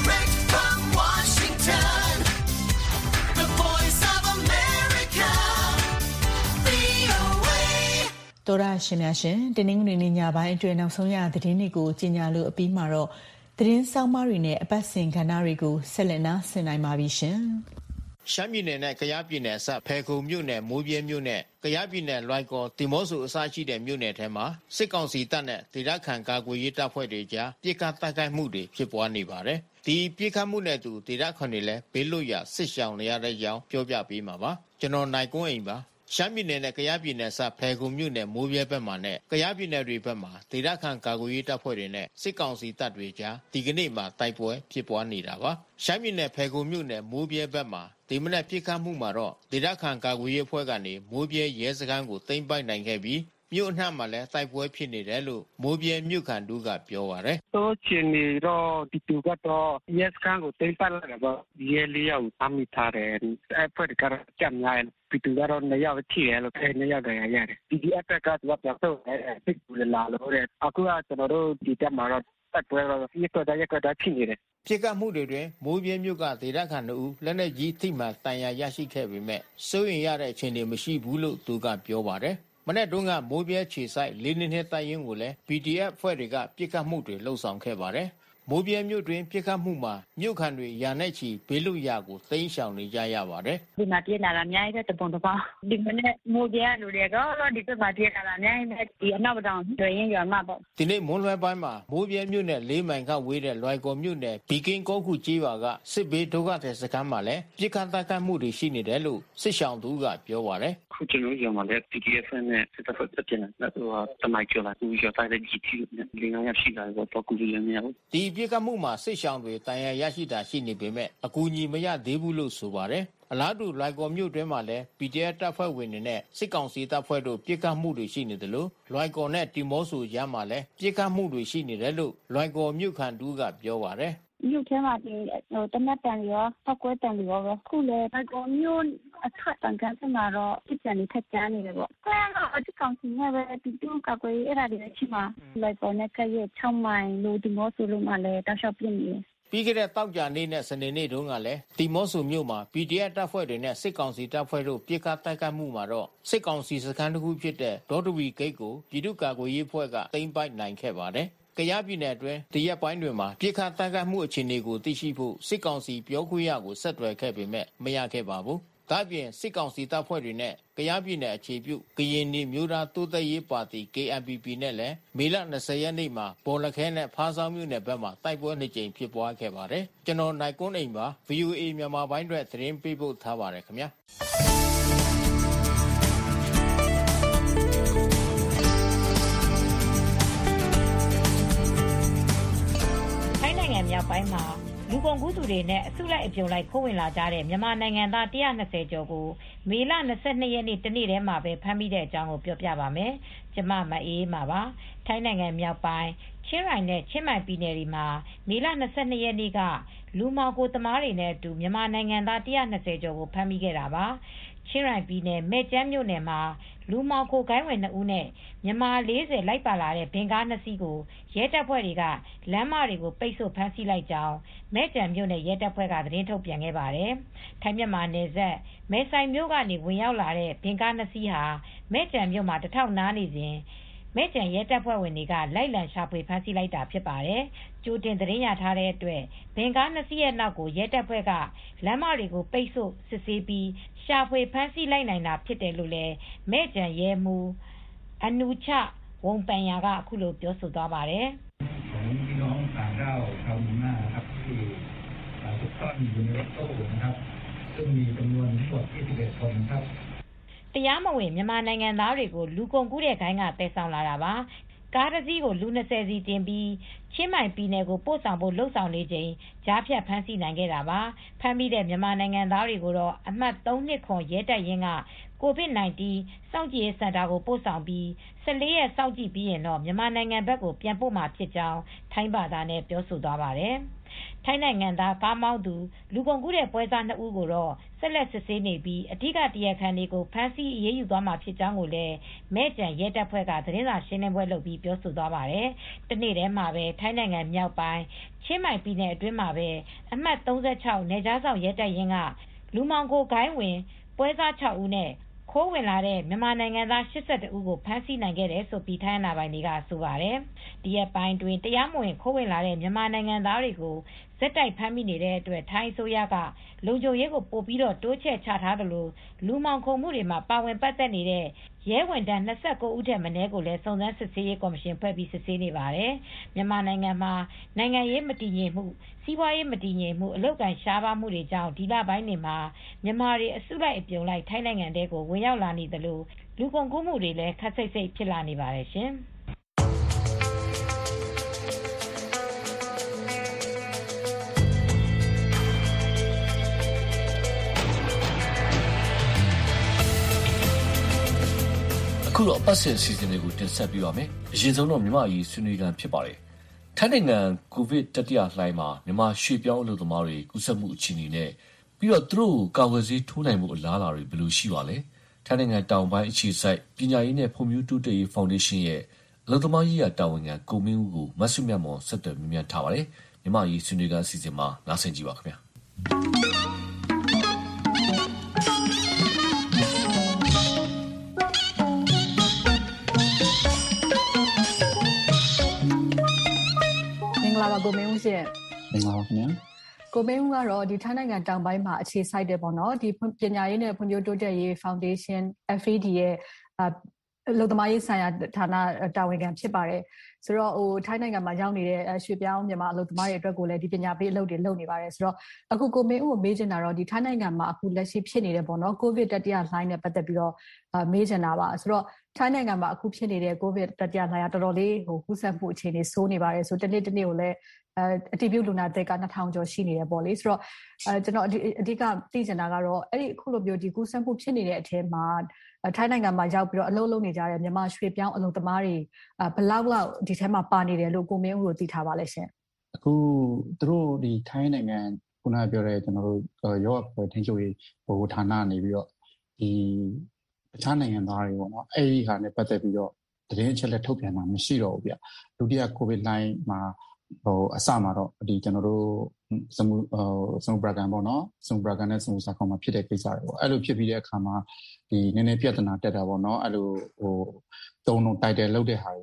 [SPEAKER 5] တော်ရရှင်များရှင်တနင်္ဂနွေနေ့ညပိုင်းအတွင်းနောက်ဆုံးရသတင်းတွေကိုကြီးညာလို့အပြီးမှာတော့သတင်းဆောင်မတွေနဲ့အပတ်စဉ်ကဏ္ဍတွေကိုဆက်လက်နားဆင်နိုင်ပါပြီရှင်
[SPEAKER 6] ။ရှမ်းပြည်နယ်နဲ့ကယားပြည်နယ်အစပ်ဖယ်ခုံမြို့နယ်မိုးပြဲမြို့နယ်ကယားပြည်နယ်လွိုင်ကော်တီမော့ဆိုအစရှိတဲ့မြို့နယ်ထဲမှာစစ်ကောင်စီတပ်နဲ့ဒေသခံကာကွယ်ရေးတပ်ဖွဲ့တွေကြားပစ်ခတ်တိုက်ခိုက်မှုတွေဖြစ်ပွားနေပါတယ်။ဒီပစ်ခတ်မှုနဲ့တူဒေသခံတွေလည်းဘေးလွတ်ရာစစ်ရှောင်နေရတဲ့အကြောင်းပြောပြပေးမှာပါ။ကျွန်တော်နိုင်ကွန်းအိမ်ပါ။ရှမ်းပြည်နယ်နဲ့ကယားပြည်နယ်စဖယ်ခုံမြို့နယ်မိုးပြဲဘက်မှာနဲ့ကယားပြည်နယ်တွေဘက်မှာဒေသခံကာကွယ်ရေးတပ်ဖွဲ့တွေနဲ့စစ်ကောင်စီတပ်တွေကြားဒီကနေ့မှာတိုက်ပွဲဖြစ်ပွားနေတာပါရှမ်းပြည်နယ်ဖယ်ခုံမြို့နယ်မိုးပြဲဘက်မှာဒီမနက်ပြစ်ခတ်မှုမှာတော့ဒေသခံကာကွယ်ရေးအဖွဲ့ကနေမိုးပြဲရဲစခန်းကိုသိမ်းပိုက်နိုင်ခဲ့ပြီးမြို့အနှံ့မှာလည်းတိုက်ပွဲဖြစ်နေတယ်လို့မိုးပြဲမြို့ခံတို့ကပြောပါတယ်
[SPEAKER 3] ။တော့ချင်းနေတော့ဒီတူကတော့ရဲစခန်းကိုသိမ်းပိုက်လိုက်တယ်ပေါ့ရဲလေးယောက်အမိထားတယ်အဲ့ဖွဲ့ကကြမ်းများဒီတူကတော့နေရောက်ထိတယ်လို့အဲနေရောက်တယ်ရတယ်ဒီဒီအတက်ကကတော့ပြောတော့အဲ့စစ်ကူလာလို့တဲ့အခုကကျွန်တော်တို့ဒီတက်မှာတော့တိုက်ပွဲတော့ဒီကတော့ရကတော့ဖြစ်နေတယ်
[SPEAKER 6] ဖြစ်ကမှုတွေတွင်မိုးပြင်းမြို့ကဒေသခံတို့လက်နက်ကြီးထိမှန်တန်ရာရရှိခဲ့ပေမဲ့စိုးရင်ရတဲ့အခြေအနေမရှိဘူးလို့သူကပြောပါတယ်မနေ့တုန်းကမိုးပြဲခြေဆိုင်လေးနှစ်နှစ်တိုင်ရင်ကိုလည်း P D F ဖွဲ့တွေကပြစ်ခတ်မှုတွေလှုပ်ဆောင်ခဲ့ပါတယ်မိုးပြဲမြို့တွင်ပြစ်ခတ်မှုမှာမြို့ခံတွေရာနဲ့ချီဘေးလွတ်ရာကိုသိမ်းရှောင်နေကြရပါတယ်
[SPEAKER 7] ဒီမှာပြေးလာတာအများကြီးပဲတပုံတပေါဒီမနေ့မိုးပြဲလူတွေကတော့ဒီဘက်မှာပြေးလာတာအများကြီးပဲဒီအနောက်တောင်တွေရင်ရွာမှာပေါ့
[SPEAKER 6] ဒီနေ့မွန်းလွဲပိုင်းမှာမိုးပြဲမြို့နယ်လေးမိုင်ခန့်ဝေးတဲ့လွိုင်ကော်မြို့နယ်ဘီကင်းကောခုကြီးရွာကစစ်ဘေးဒုက္ခသည်စခန်းမှာလည်းပြစ်ခတ်တိုက်ခိုက်မှုတွေရှိနေတယ်လို့စစ်ရှောင်သူကပြောပါတယ်
[SPEAKER 3] ခုကျွန်တော်ရောမှာလည်း P D F နဲ့စစ်တပ်ဖွဲ့တင်တယ်တော့တမိုက်ကျော်လာသူရောတိုက်တဲ့ကြီးကြီးလေးငါးရရှိတာတော့ကူရနေရဘူး
[SPEAKER 6] ဒီပြစ်ခတ်မှုမှာစစ်ရှောင်တွေတန်ရာရရှိတာရှိနေပေမဲ့အကူအညီမရသေးဘူးလို့ဆိုပါတယ်အလားတူလွိုင်ကော်မြို့တွင်းမှာလည်း P D F တပ်ဖွဲ့ဝင်တွေနဲ့စစ်ကောင်စီတပ်ဖွဲ့တို့ပြစ်ခတ်မှုတွေရှိနေတယ်လို့လွိုင်ကော်နဲ့တီမော့ဆိုကြားမှာလည်းပြစ်ခတ်မှုတွေရှိနေတယ်လို့လွိုင်ကော်မြို့ခံတူကပြောပါတယ်
[SPEAKER 7] မြို့ထဲမှာဒီဟိုတနက်တန်ရောပောက်ကွဲတန်ရောပဲခုလေလွိုင်ကော်မြို့အထက်တန်ကန်စမှာတော့ပြစ်ပြန်နေထက်ကြမ်းနေတယ်ပေါ့အဲတော့အစစ်ကောင်စီနဲ့ပဲတူတူကကွယ်အဲ့ဒါတွေရှိမှာလွိုင်ကော်နဲ့ကရဲ့sixမိုင်လို့တီမော့ဆိုလို့မှလည်းတောက်လျှောက်ပြင်းနေ
[SPEAKER 6] ပြီးခဲ့တဲ့တောက်ကြနေ့နဲ့စနေနေ့တုန်းကလည်းတီမော့ဆိုမြို့မှာ P D F တပ်ဖွဲ့တွေနဲ့စစ်ကောင်စီတပ်ဖွဲ့တို့ပြစ်ခတ်တိုက်ခိုက်မှုမှာတော့စစ်ကောင်စီစခန်းတစ်ခုဖြစ်တဲ့ဒေါ်တဝီဂိတ်ကိုပြည်သူ့ကာကွယ်ရေးအဖွဲ့ကသိမ်းပိုက်နိုင်ခဲ့ပါတယ်ကယားပြည်နယ်အတွင်းတရက်ပိုင်းတွေမှာပြစ်ခတ်တိုက်ခိုက်မှုအခြေအနေကိုသိရှိဖို့စစ်ကောင်စီပြောခွင့်ရကိုဆက်သွယ်ခဲ့ပေမဲ့မရခဲ့ပါဘူး။ဒါ့အပြင်စစ်ကောင်စီတပ်ဖွဲ့တွေနဲ့ကယားပြည်နယ်အခြေပြုကရင်နီမျိုးသားတိုးတက်ရေးပါတီ K N P P နဲ့လည်းမေလ၂၀ရက်နေ့မှာပေါ်လခဲနဲ့ဖားဆောင်းမြို့နယ်ဘက်မှာတိုက်ပွဲနှစ်ကြိမ်ဖြစ်ပွားခဲ့ပါတယ်။ကျွန်တော်နိုင်ကွန်းအိမ်ပါ V O A မြန်မာပိုင်းအတွက်သတင်းပေးပို့ထားပါတယ်ခင်ဗျာ
[SPEAKER 8] ။ထိုင်းနိုင်ငံမြောက်ပိုင်းမှာလူကုန်ကူးသူတွေနဲ့အစုလိုက်အပြုံလိုက်ခိုးဝင်လာကြတဲ့မြန်မာနိုင်ငံသား၁၂၀ကျော်ကိုမေလ၂၂ရက်နေ့တနေ့တည်းမှာပဲဖမ်းမိတဲ့အကြောင်းကိုပြောပြပါမယ်။ကျမမအေးမှာပါ။ထိုင်းနိုင်ငံမြောက်ပိုင်းချင်းရိုင်နဲ့ချင်းမိုင်ပြည်နယ်တွေမှာမေလ၂၂ရက်နေ့ကလူမှောင်ခိုသမားတွေနဲ့အတူမြန်မာနိုင်ငံသား၁၂၀ကျော်ကိုဖမ်းမိခဲ့တာပါ။ချင်းရိုင်ပြည်နယ်မဲကျန်းမြို့နယ်မှာလူမှောင်ခိုဂိုဏ်းဝင်နှစ်ဦးနဲ့မြန်မာ၄၀လိုက်ပါလာတဲ့ဘင်ကားနှစ်စီးကိုရဲတပ်ဖွဲ့တွေကလမ်းမတွေကိုပိတ်ဆို့ဖမ်းဆီးလိုက်ကြောင်းမဲကျန်းမြို့နယ်ရဲတပ်ဖွဲ့ကသတင်းထုတ်ပြန်ခဲ့ပါတယ်။ထိုင်းမြန်မာနယ်စပ်မဲဆိုင်မြို့ကနေဝင်ရောက်လာတဲ့ဘင်ကားနှစ်စီးဟာမဲကျန်းမြို့မှာတထောက်နားနေစဉ်မဲကျန်ရဲတပ်ဖွဲ့ဝင်တွေကလိုက်လံရှာဖွေဖမ်းဆီးလိုက်တာဖြစ်ပါတယ်။ကြိုတင်သတင်းရထားတဲ့အတွက်ဘင်ကားနှစ်စီးရဲ့နောက်ကိုရဲတပ်ဖွဲ့ကလမ်းမတွေကိုပိတ်ဆို့စစ်ဆေးပြီးရှာဖွေဖမ်းဆီးလိုက်နိုင်တာဖြစ်တယ်လို့လည်းမဲကျန်ရဲမှူးအနုချဝုံပန်ယာကအခုလိုပြောဆိုသွားပါတယ်
[SPEAKER 9] ။พี่น้องต่างด้าวชาวเมียนมาครับที่ถูกซ่อนอยู่ในรถตู้นะครับซึ่งมีจำนวนทั้งหมดยี่สิบเอ็ดคนครับ
[SPEAKER 8] တရားမဝင်မြန်မာနိုင်ငံသားတွေကိုလူကုန်ကူးတဲ့ဂိုင်းကတည်ဆောင်လာတာပါကားတစ်စီးကိုလူ၂၀စီတင်ပြီးချင်းမိုင်ပြည်နယ်ကိုပို့ဆောင်ဖို့လှုံ့ဆော်နေချိန်ကြားဖြတ်ဖမ်းဆီးနိုင်ခဲ့တာပါဖမ်းမိတဲ့မြန်မာနိုင်ငံသားတွေကိုတော့အမှတ်၃နှစ်ခွန်ရဲတပ်ရင်းကကိုဗစ်-၁၉ စောင့်ကြည့်ရေးစင်တာကိုပို့ဆောင်ပြီး၁၄ရက်စောင့်ကြည့်ပြီးရင်တော့မြန်မာနိုင်ငံဘက်ကိုပြန်ပို့မှာဖြစ်ကြောင်းထိုင်းဘာသာနဲ့ပြောဆိုသွားပါတယ်ထိုင်းနိုင်ငံသားကားမောင်းသူလူကုန်ကူးတဲ့ပွဲစားနှစ်ဦးကိုတော့ဆက်လက်စစ်ဆေးနေပြီးအထူးတရားခံတွေကိုဖမ်းဆီးအရေးယူသွားမှာဖြစ်ကြောင်းကိုလည်းမဲကျန်ရဲတပ်ဖွဲ့ကသတင်းစာရှင်းလင်းပွဲလုပ်ပြီးပြောဆိုသွားပါတယ်။တနေ့တည်းမှာပဲထိုင်းနိုင်ငံမြောက်ပိုင်းချင်းမိုင်ပြည်နယ်အတွင်းမှာပဲအမှတ်၃၆နယ်ခြားစောင့်ရဲတပ်ရင်းကလူမှောင်ခိုဂိုဏ်းဝင်ပွဲစား၆ဦးနဲ့ခိုးဝင်လာတဲ့မြန်မာနိုင်ငံသား၈၁ဦးကိုဖမ်းဆီးနိုင်ခဲ့တယ်လို့ထိုင်းအာဏာပိုင်တွေကဆိုပါတယ်။ဒီရက်ပိုင်းတွင်တရားမဝင်ခိုးဝင်လာတဲ့မြန်မာနိုင်ငံသားတွေကိုဇက်တိုက်ဖမ်းမိနေတဲ့အတွက်ထိုင်းအစိုးရကလုံခြုံရေးကိုပိုပြီးတော့တိုးချဲ့ချထားသလိုလူမှောင်ခိုမှုတွေမှာပါဝင်ပတ်သက်နေတဲ့ရဲဝန်ထမ်း၂၉ဦးထက်မနည်းကိုလည်းစုံစမ်းစစ်ဆေးရေးကော်မရှင်ဖွဲ့ပြီးစစ်ဆေးနေပါတယ်။မြန်မာနိုင်ငံမှာနိုင်ငံရေးမတည်ငြိမ်မှုစီးပွားရေးမတည်ငြိမ်မှုအလုပ်ကိုင်ရှားပါးမှုတွေကြောင့်ဒီလပိုင်းတွေမှာမြန်မာတွေအစုလိုက်အပြုံလိုက်ထိုင်းနိုင်ငံထဲကိုဝင်ရောက်လာနေသလိုလူကုန်ကူးမှုတွေလည်းခက်စိတ်စိတ်ဖြစ်လာနေပါတယ်ရှင်။
[SPEAKER 10] အခုတော့ပတ်စင်စီစဉ်တွေကိုတင်ဆက်ပြပါမယ်။အရင်ဆုံးတော့မြန်မာပြည်ဆွေးနွေးကန်ဖြစ်ပါတယ်။ထိုင်းနိုင်ငံကိုဗစ်တတိယလှိုင်းမှာမြန်မာရွှေပြောင်းအလုပ်သမားတွေကူးစက်မှုအခြေအနေနဲ့ပြီးတော့သူတို့ကိုကာကွယ်ဆေးထိုးနိုင်မှုအလားအလာတွေဘယ်လိုရှိပါလဲ။ထိုင်းနိုင်ငံတောင်ပိုင်းအခြေစိုက်ပညာရေးနဲ့ဖွံ့ဖြိုးတိုးတက်ရေးဖောင်ဒေးရှင်းရဲ့အလုပ်သမားရေးရာတာဝန်ခံကိုမင်းဦးကိုမဆုမြတ်မော်ဆက်သွယ်မြင်ထားပါတယ်။မြန်မာပြည်ဆွေးနွေးကန်အစီအစဉ်မှာနားဆင်ကြည့်ပါခင်ဗျာ။
[SPEAKER 11] ကိုမင်းဦးရှင်
[SPEAKER 12] မင်္ဂလာပါခင်ဗျာ
[SPEAKER 11] ကိုမင်းဦးကတော့ဒီထိုင်းနိုင်ငံတောင်ပိုင်းမှာအခြေစိုက်တယ်ပေါ့နော်ဒီပညာရေးနဲ့ဖွံ့ဖြိုးတိုးတက်ရေး Foundation F A D ရဲ့အလုပ်သမားရေးဆိုင်ရာဌာနတာဝန်ခံဖြစ်ပါတယ်ဆိုတော့ဟိုထိုင်းနိုင်ငံမှာရောက်နေတဲ့ရွှေပြောင်းမြန်မာအလုပ်သမားတွေအတွက်ကိုလည်းဒီပညာပေးအလုပ်တွေလုပ်နေပါတယ်ဆိုတော့အခုကိုမင်းဦးကိုမေးချင်တာတော့ဒီထိုင်းနိုင်ငံမှာအခုလက်ရှိဖြစ်နေတယ်ပေါ့နော်ကိုဗစ်တတိယလှိုင်းနဲ့ပတ်သက်ပြီးတော့မေးချင်တာပါဆိုတော့ထိုင်းနိုင်ငံမှာအခုဖြစ်နေတဲ့ကိုဗစ်တတိယလှိုင်းကတော်တော်လေးဟိုကူးစက်မှုအခြေအနေဆိုးနေပါတယ်ဆိုတနေ့တနေ့ကိုလည်းအတီးပြုတ်လူနာသက်ကနှစ်ထောင်ကျော်ရှိနေတယ်ပေါ့လေဆိုတော့အဲကျွန်တော်အဓိကသိချင်တာကတော့အဲ့ဒီအခုလိုမျိုးဒီကူးစက်မှုဖြစ်နေတဲ့အထဲမှာထိုင်းနိုင်ငံမှာရောက်ပြီးတော့အလုပ်လုပ်နေကြတဲ့မြန်မာရွှေပြောင်းအလုပ်သမားတွေဘယ်လောက်လောက်ဒီထဲမှာပါနေတယ်လို့ကိုမင်းဦးကိုသိထားပါလဲရှင်
[SPEAKER 12] အခုသူတို့ဒီထိုင်းနိုင်ငံခုနကပြောတဲ့ကျွန်တော်တို့ရောဂါထိန်းချုပ်ရေးဟိုဌာနနေပြီးတော့ဒီတခြားနိုင်ငံသားတွေပေါ့နော်အဲ့ဒီဟာနဲ့ပတ်သက်ပြီးတော့သတင်းအချက်လက်ထုတ်ပြန်တာမရှိတော့ဘူးဗျဒုတိယကိုဗစ်လိုင်းမှာဟိုအစမှာတော့ဒီကျွန်တော်တို့စမှုဟိုစမှုပရကန်ပေါ့နော်စမှုပရကန်နဲ့စမှုစာခေါ်မှာဖြစ်တဲ့ကိစ္စတွေပေါ့အဲ့လိုဖြစ်ပြီးတဲ့အခါမှာဒီနည်းနည်းပြဿနာတက်တာပေါ့နော်အဲ့လိုဟိုတုံးတုံးတိုက်တယ်လောက်တဲ့ဟာတွေမှာ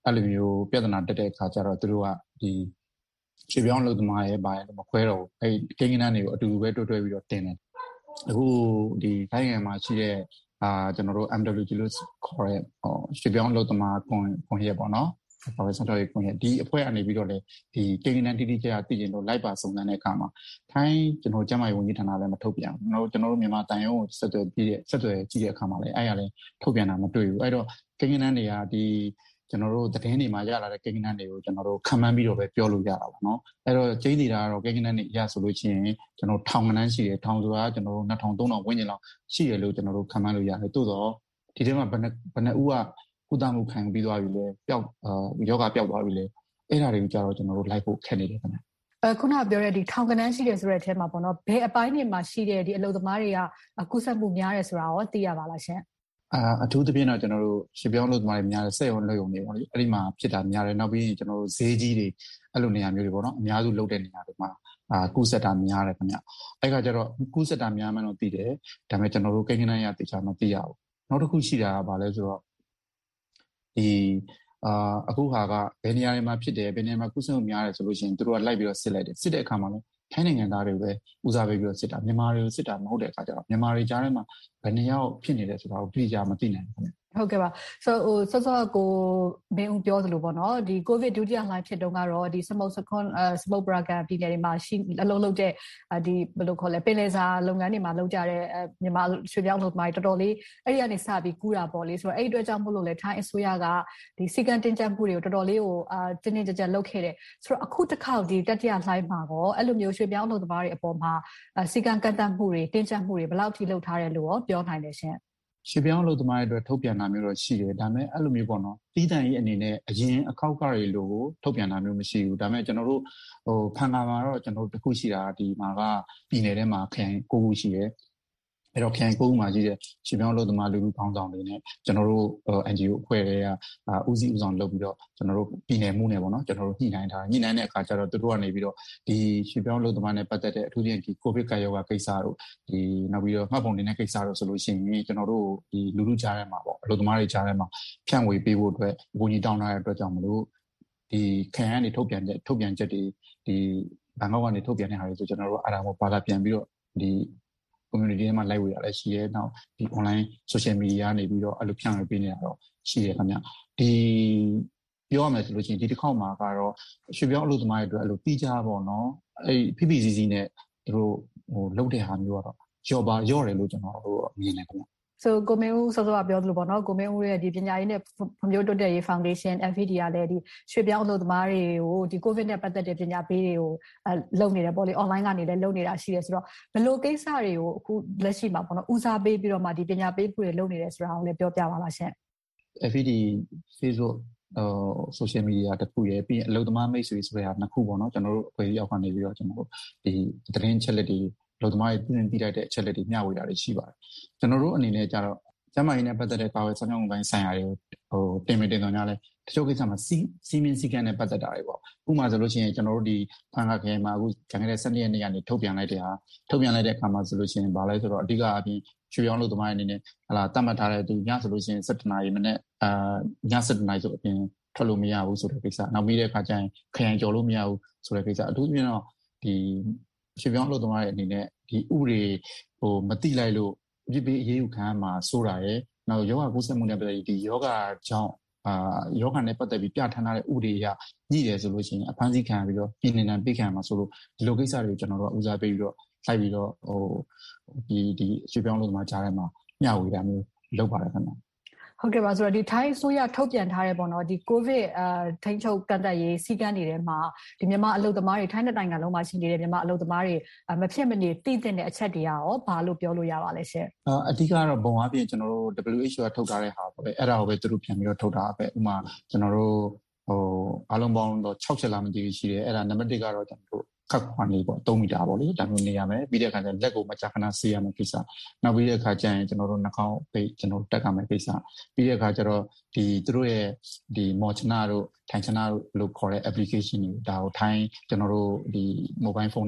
[SPEAKER 12] အဲ့လိုမျိုးပြဿနာတက်တဲ့အခါကျတော့သူတို့ကဒီရွှေပြောင်းလို့သမားရဲ့ဘာလဲမခွဲတော့အဲ့ကိန်းကနန်းတွေကိုအတူတူပဲတွဲတွဲပြီးတော့တင်တယ်အခုဒီတိုင်းငံမှာရှိတဲ့အာကျွန်တော်တို့ M W G လို့ခေါ်တဲ့ဟောရွှေပြောင်းလို့သမားကွန်ကွန်ရက်ပေါ့နော်ဘာပဲစတော့ကွန်ရက်ဒီအဖွဲ့အနေပြီးတော့လေဒီကိန်းကနန်းတိတိကျကျသိကျင်လို့လိုက်ပါစုံစမ်းတဲ့အခါမှာထိုင်းကျွန်တော်ကျမကြီးဝန်ကြီးဌာနလည်းမထုတ်ပြန်ဘူးကျွန်တော်ကျွန်တော်တို့မြန်မာတန်ရုံးကိုဆက်သွယ်ပြီးတဲ့ဆက်သွယ်ကြည့်တဲ့အခါမှာလည်းအဲ့ရလည်းထုတ်ပြန်တာမတွေ့ဘူးအဲ့တော့ကိန်းကနန်းတွေကဒီကျွန်တော်တို့သတင်းတွေမှာရလာတဲ့ကိန်းကနန်းတွေကိုကျွန်တော်တို့ခံမှန်းပြီးတော့ပဲပြောလို့ရတာပါเนาะအဲ့တော့ကျင်းနေတာကတော့ကိန်းကနန်းတွေအရဆိုလို့ရှိရင်ကျွန်တော်ထောင်ကနန်းရှိတယ်ထောင်ဆိုတာကျွန်တော်တို့နှစ်ထောင်သုံးထောင်ဝန်းကျင်လောက်ရှိတယ်လို့ကျွန်တော်တို့ခံမှန်းလို့ရတယ်တိုးတော့ဒီထဲမှာဘယ်နှဘယ်နှဦးကကုသမှုခံပြီးသွားပြီလဲပျောက်အာယောဂပျောက်သွားပြီလဲအဲ့ဒါတွေကိုကြတော့ကျွန်တော်တို့လိုက်ဖို့ခက်နေတယ်ခင်ဗျ
[SPEAKER 11] အခုနပြောတဲ့ဒီထောင်ကနန်းရှိတယ်ဆိုတဲ့အထဲမှာပေါ့နော်ဘယ်အပိုင်းတွေမှာရှိတဲ့ဒီအလုပ်သမားတွေကကုသမှုများတယ်ဆိုတာရောသိရပါလားရှင်
[SPEAKER 12] အာအထူးသဖြင့်တော့ကျွန်တော်တို့ရှေ့ပြောင်းလို့သမားတွေများတယ်စက်ရုံလုပ်ရုံတွေပေါ့လေအဲ့ဒီမှာဖြစ်တာများတယ်နောက်ပြီးကျွန်တော်တို့ဈေးကြီးတွေအဲ့လိုနေရာမျိုးတွေပေါ့နော်အများစုလုပ်တဲ့နေရာတွေမှာအာကုသတာများတယ်ခင်ဗျအဲ့ကကြတော့ကုသတာများမှန်းတော့သိတယ်ဒါပေမဲ့ကျွန်တော်တို့ကိန်းကနန်းရတေချာမသိရဘူးနောက်တစ်ခုရှိတာကဘာလဲဆိုတော့ဒီအာအခုဟာကဘယ်နေရာတွေမှာဖြစ်တယ်ဘယ်နေရာမှာကုသမှုများတယ်ဆိုလို့ရှိရင်တို့ကလိုက်ပြီးတော့စစ်လိုက်တယ်စစ်တဲ့အခါမှာလည်းထိုင်းနိုင်ငံသားတွေပဲဦးစားပေးပြီးတော့စစ်တာမြန်မာတွေကိုစစ်တာမဟုတ်တဲ့အခါကျတော့မြန်မာတွေကြားထဲမှာဘယ်နှယောက်ဖြစ်နေတယ်ဆိုတာကိုသိကြမသိနိုင်ဘူးခင်ဗျ
[SPEAKER 11] ဟုတ်ကဲ့ပါဆိုဟိုစောစောကိုမင်းဦးပြောသလိုပေါ့နော်ဒီကိုဗစ်ဒုတိယလှိုင်းဖြစ်တုန်းကတော့ဒီစမုတ်စခွန်စမုတ်ပရာကန်ပြည်နယ်တွေမှာရှိအလုံးလုံးတဲ့ဒီဘယ်လိုခေါ်လဲပင်လယ်စာလုပ်ငန်းတွေမှာလုပ်ကြတဲ့မြန်မာရွှေပြောင်းလုပ်သမားတွေတော်တော်လေးအဲ့ဒီကနေစပြီးကူးတာပေါ့လေဆိုတော့အဲ့ဒီအတွက်ကြောင့်မို့လို့လဲထိုင်းအစိုးရကဒီစီကံတင်ကြမှုတွေကိုတော်တော်လေးကိုအာတင်းတင်းကြပ်ကြပ်လုပ်ခဲ့တယ်ဆိုတော့အခုတစ်ခေါက်ဒီတတိယလှိုင်းမှာကောအဲ့လိုမျိုးရွှေပြောင်းလုပ်သမားတွေအပေါ်မှာစီကံကန့်သတ်မှုတွေတင်းကြပ်မှုတွေဘယ်လောက်ထိလုပ်ထားတယ်လို့ရောပြောနိုင်တယ်ရှင်
[SPEAKER 12] ရှေ့ပြောင်းလို့သမားတွေအတွက်ထုတ်ပြန်တာမျိုးတော့ရှိတယ်ဒါပေမဲ့အဲ့လိုမျိုးပေါ့နော်တီးတန်ကြီးအနေနဲ့အရင်အခောက်ကတွေလို့ကိုထုတ်ပြန်တာမျိုးမရှိဘူးဒါပေမဲ့ကျွန်တော်တို့ဟိုဖန်ကာမှာတော့ကျွန်တော်တို့တခုရှိတာဒီမှာကပြည်နယ်ထဲမှာခရိုင်ကိုခုရှိတယ်အဲ့တော့ခရိုင်ကိုခုမှာရှိတဲ့ရှေ့ပြောင်းလို့သမားလူလူပေါင်းဆောင်တွေနဲ့ကျွန်တော်တို့ အန် ဂျီ အို အဖွဲ့တွေကဦးစီးဦးဆောင်လုပ်ပြီးတော့ကျွန်တော်တို့ပြည်နယ်မှုနဲ့ပေါ့နော်ကျွန်တော်တို့ညှိနှိုင်းထားညှိနှိုင်းတဲ့အခါကျတော့သူတို့ကနေပြီးတော့ဒီရှေ့ပြောင်းလို့သမားနဲ့ပတ်သက်တဲ့အထူးသဖြင့်ဒီကိုဗစ်ကာရောဂါကိစ္စတို့ဒီနောက်ပြီးတော့မှတ်ပုံတင်တဲ့ကိစ္စတို့ဆိုလို့ရှိရင်ကျွန်တော်တို့ဒီလူလူကြားထဲမှာပေါ့အလုပ်သမားတွေကြားထဲမှာဖြန့်ဝေပေးဖို့အတွက်အကူအညီတောင်းထားတဲ့အတွက်ကြောင့်မလို့ဒီခရိုင်ကနေထုတ်ပြန်ချက်ထုတ်ပြန်ချက်တွေဒီဘန်ကောက်ကနေထုတ်ပြန်တဲ့ဟာတွေဆိုကျွန်တော်တို့အားလုံးပါလာပြန်ပြီးတော့ဒီcommunity ထဲမှာ live ဝေရလည်းရှိရဲနောက်ဒီ online social media နေပြီးတော့အဲ့လိုဖြန့်ဝေပေးနေတာတော့ရှိရခင်ဗျဒီပြောရမယ်ဆိုလို့ရှိရင်ဒီတစ်ခေါက်မှာကတော့ရွှေပြောင်းအလုပ်သမားတွေအတွက်အဲ့လိုပြီးကြပါတော့အဲ့ P P C C နဲ့သူတို့ဟိုလုပ်တဲ့ဟာမျိုးကတော့ရော့ပါရော့တယ်လို့ကျွန်တော်တို့မြင်တယ်ခင်ဗျ
[SPEAKER 11] ဆိုကိုမင်းဦးစောစောကပြောသလိုပေါ့နော်ကိုမင်းဦးရဲ့ဒီပညာရေးနဲ့ဖွံ့ဖြိုးတိုးတက်ရေး Foundation F V D ကလည်းဒီရွှေပြောင်းအလုပ်သမားတွေကိုဒီ COVID နဲ့ပတ်သက်တဲ့ပညာပေးတွေကိုအဲလုပ်နေတယ်ပေါ့လေ online ကနေလည်းလုပ်နေတာရှိတယ်ဆိုတော့ဘယ်လိုကိစ္စတွေကိုအခုလက်ရှိမှာပေါ့နော်ဦးစားပေးပြီးတော့မှဒီပညာပေးမှုတွေလုပ်နေတယ်ဆိုတာကိုလည်းပြောပြပါလားရှင်
[SPEAKER 12] F V D Facebook ဟို social media တခုရယ်ပြီးရင်အလုပ်သမားမိတ်ဆွေဆိုတဲ့ဟာနှစ်ခုပေါ့နော်ကျွန်တော်တို့အဖွဲ့ရောက်ကနေပြီးတော့ကျွန်တော်တို့ဒီသတင်းချက်လက်တွေလူသမားတွေပြင်ပြလိုက်တဲ့အချက်လက်တွေမျှဝေတာတွေရှိပါတယ်ကျွန်တော်တို့အနေနဲ့ကြတော့ကျမကြီးနဲ့ပတ်သက်တဲ့ကာဝယ်ဆောင်ရွက်မှုပိုင်းဆိုင်ရာတွေကိုဟိုတင်မတင်တော့ညလဲတချို့ကိစ္စမှာစီစီမင်းစီကံနဲ့ပတ်သက်တာတွေပေါ့ဥပမာဆိုလို့ရှိရင်ကျွန်တော်တို့ဒီဖန်ခါခရိုင်မှာအခုကျန်ခဲ့တဲ့၁၂ရက်နေ့ကနေထုတ်ပြန်လိုက်တဲ့ဟာထုတ်ပြန်လိုက်တဲ့အခါမှာဆိုလို့ရှိရင်ဘာလဲဆိုတော့အဓိကအပြင်ရွှေရောင်းလူသမားတွေအနေနဲ့ဟလာတတ်မှတ်ထားတဲ့ဒီညဆိုလို့ရှိရင်၁၇နာရီမနေ့အာည၁၇နာရီဆိုအပြင်ထွက်လို့မရဘူးဆိုတဲ့ကိစ္စနောက်ပြီးတဲ့အခါကျရင်ခရိုင်ကျော်လို့မရဘူးဆိုတဲ့ကိစ္စအထူးသဖြင့်တော့ဒီရွှေပြောင်းလို့သမားရဲ့အနေနဲ့ဒီဥပဒေဟိုမတိလိုက်လို့ပြစ်ပေးအရေးယူခံမှာစိုးတာရယ်နောက်ယောဂကုသမှုနဲ့ပတ်သက်ပြီးဒီယောဂကြောင့်အာယောဂနဲ့ပတ်သက်ပြီးပြဋ္ဌာန်းထားတဲ့ဥပဒေအရညှိတယ်ဆိုလို့ရှိရင်အဖမ်းဆီးခံပြီးတော့ပြည်နယ်နဲ့ပေးခံမှာဆိုလို့ဒီလိုကိစ္စတွေကိုကျွန်တော်တို့ဦးစားပေးပြီးတော့လိုက်ပြီးတော့ဟိုဒီဒီရွှေပြောင်းလို့သမားကြားထဲမှာမျှဝေတာမျိုးလုပ်ပါတယ်ခင်ဗျ
[SPEAKER 11] ဟုတ်ကဲ့ပါဆိုတော့ဒီထိုင်းဆိုရထုတ်ပြန်ထားတဲ့ပေါ့နော်ဒီကိုဗစ်အာထိန်းချုပ်ကန့်သတ်ရေးစီကန်းနေတဲ့မှာဒီမြန်မာအလုပ်သမားတွေထိုင်းနိုင်ငံလုံးမှာရှိနေတဲ့မြန်မာအလုပ်သမားတွေမဖြစ်မနေတည်တဲ့အချက်တွေကရောဘာလို့ပြောလို့ရပါလဲရှင်
[SPEAKER 12] အာအဓိကတော့ဘုံအပြင်ကျွန်တော်တို့ W H O ကထုတ်ထားတဲ့ဟာပေါ့ပဲအဲ့ဒါကိုပဲသူတို့ပြန်ပြီးတော့ထုတ်တာပဲဥမာကျွန်တော်တို့ဟိုအားလုံးပေါင်းတော့၆ချက်လာမသိဘူးရှိတယ်အဲ့ဒါနံပါတ်၁ကတော့ကျွန်တော်တို့ခက်ခွန်လေးပေါ့၃မီတာပေါ့လေဒါမျိုးနေရမယ်ပြီးတဲ့အခါကျလက်ကိုမကြာခဏဆေးရမယ်ကိစ္စနောက်ပြီးတဲ့အခါကျရင်ကျွန်တော်တို့နှာခေါင်းပိတ်ကျွန်တော်တို့တက်ကမယ်ကိစ္စပြီးတဲ့အခါကျတော့ဒီသူတို့ရဲ့ဒီမော်ချနာတို့ထိုင်ချနာတို့လို့ခေါ်တဲ့ application တွေဒါကိုထိုင်းကျွန်တော်တို့ဒီ mobile phone ထဲမှာ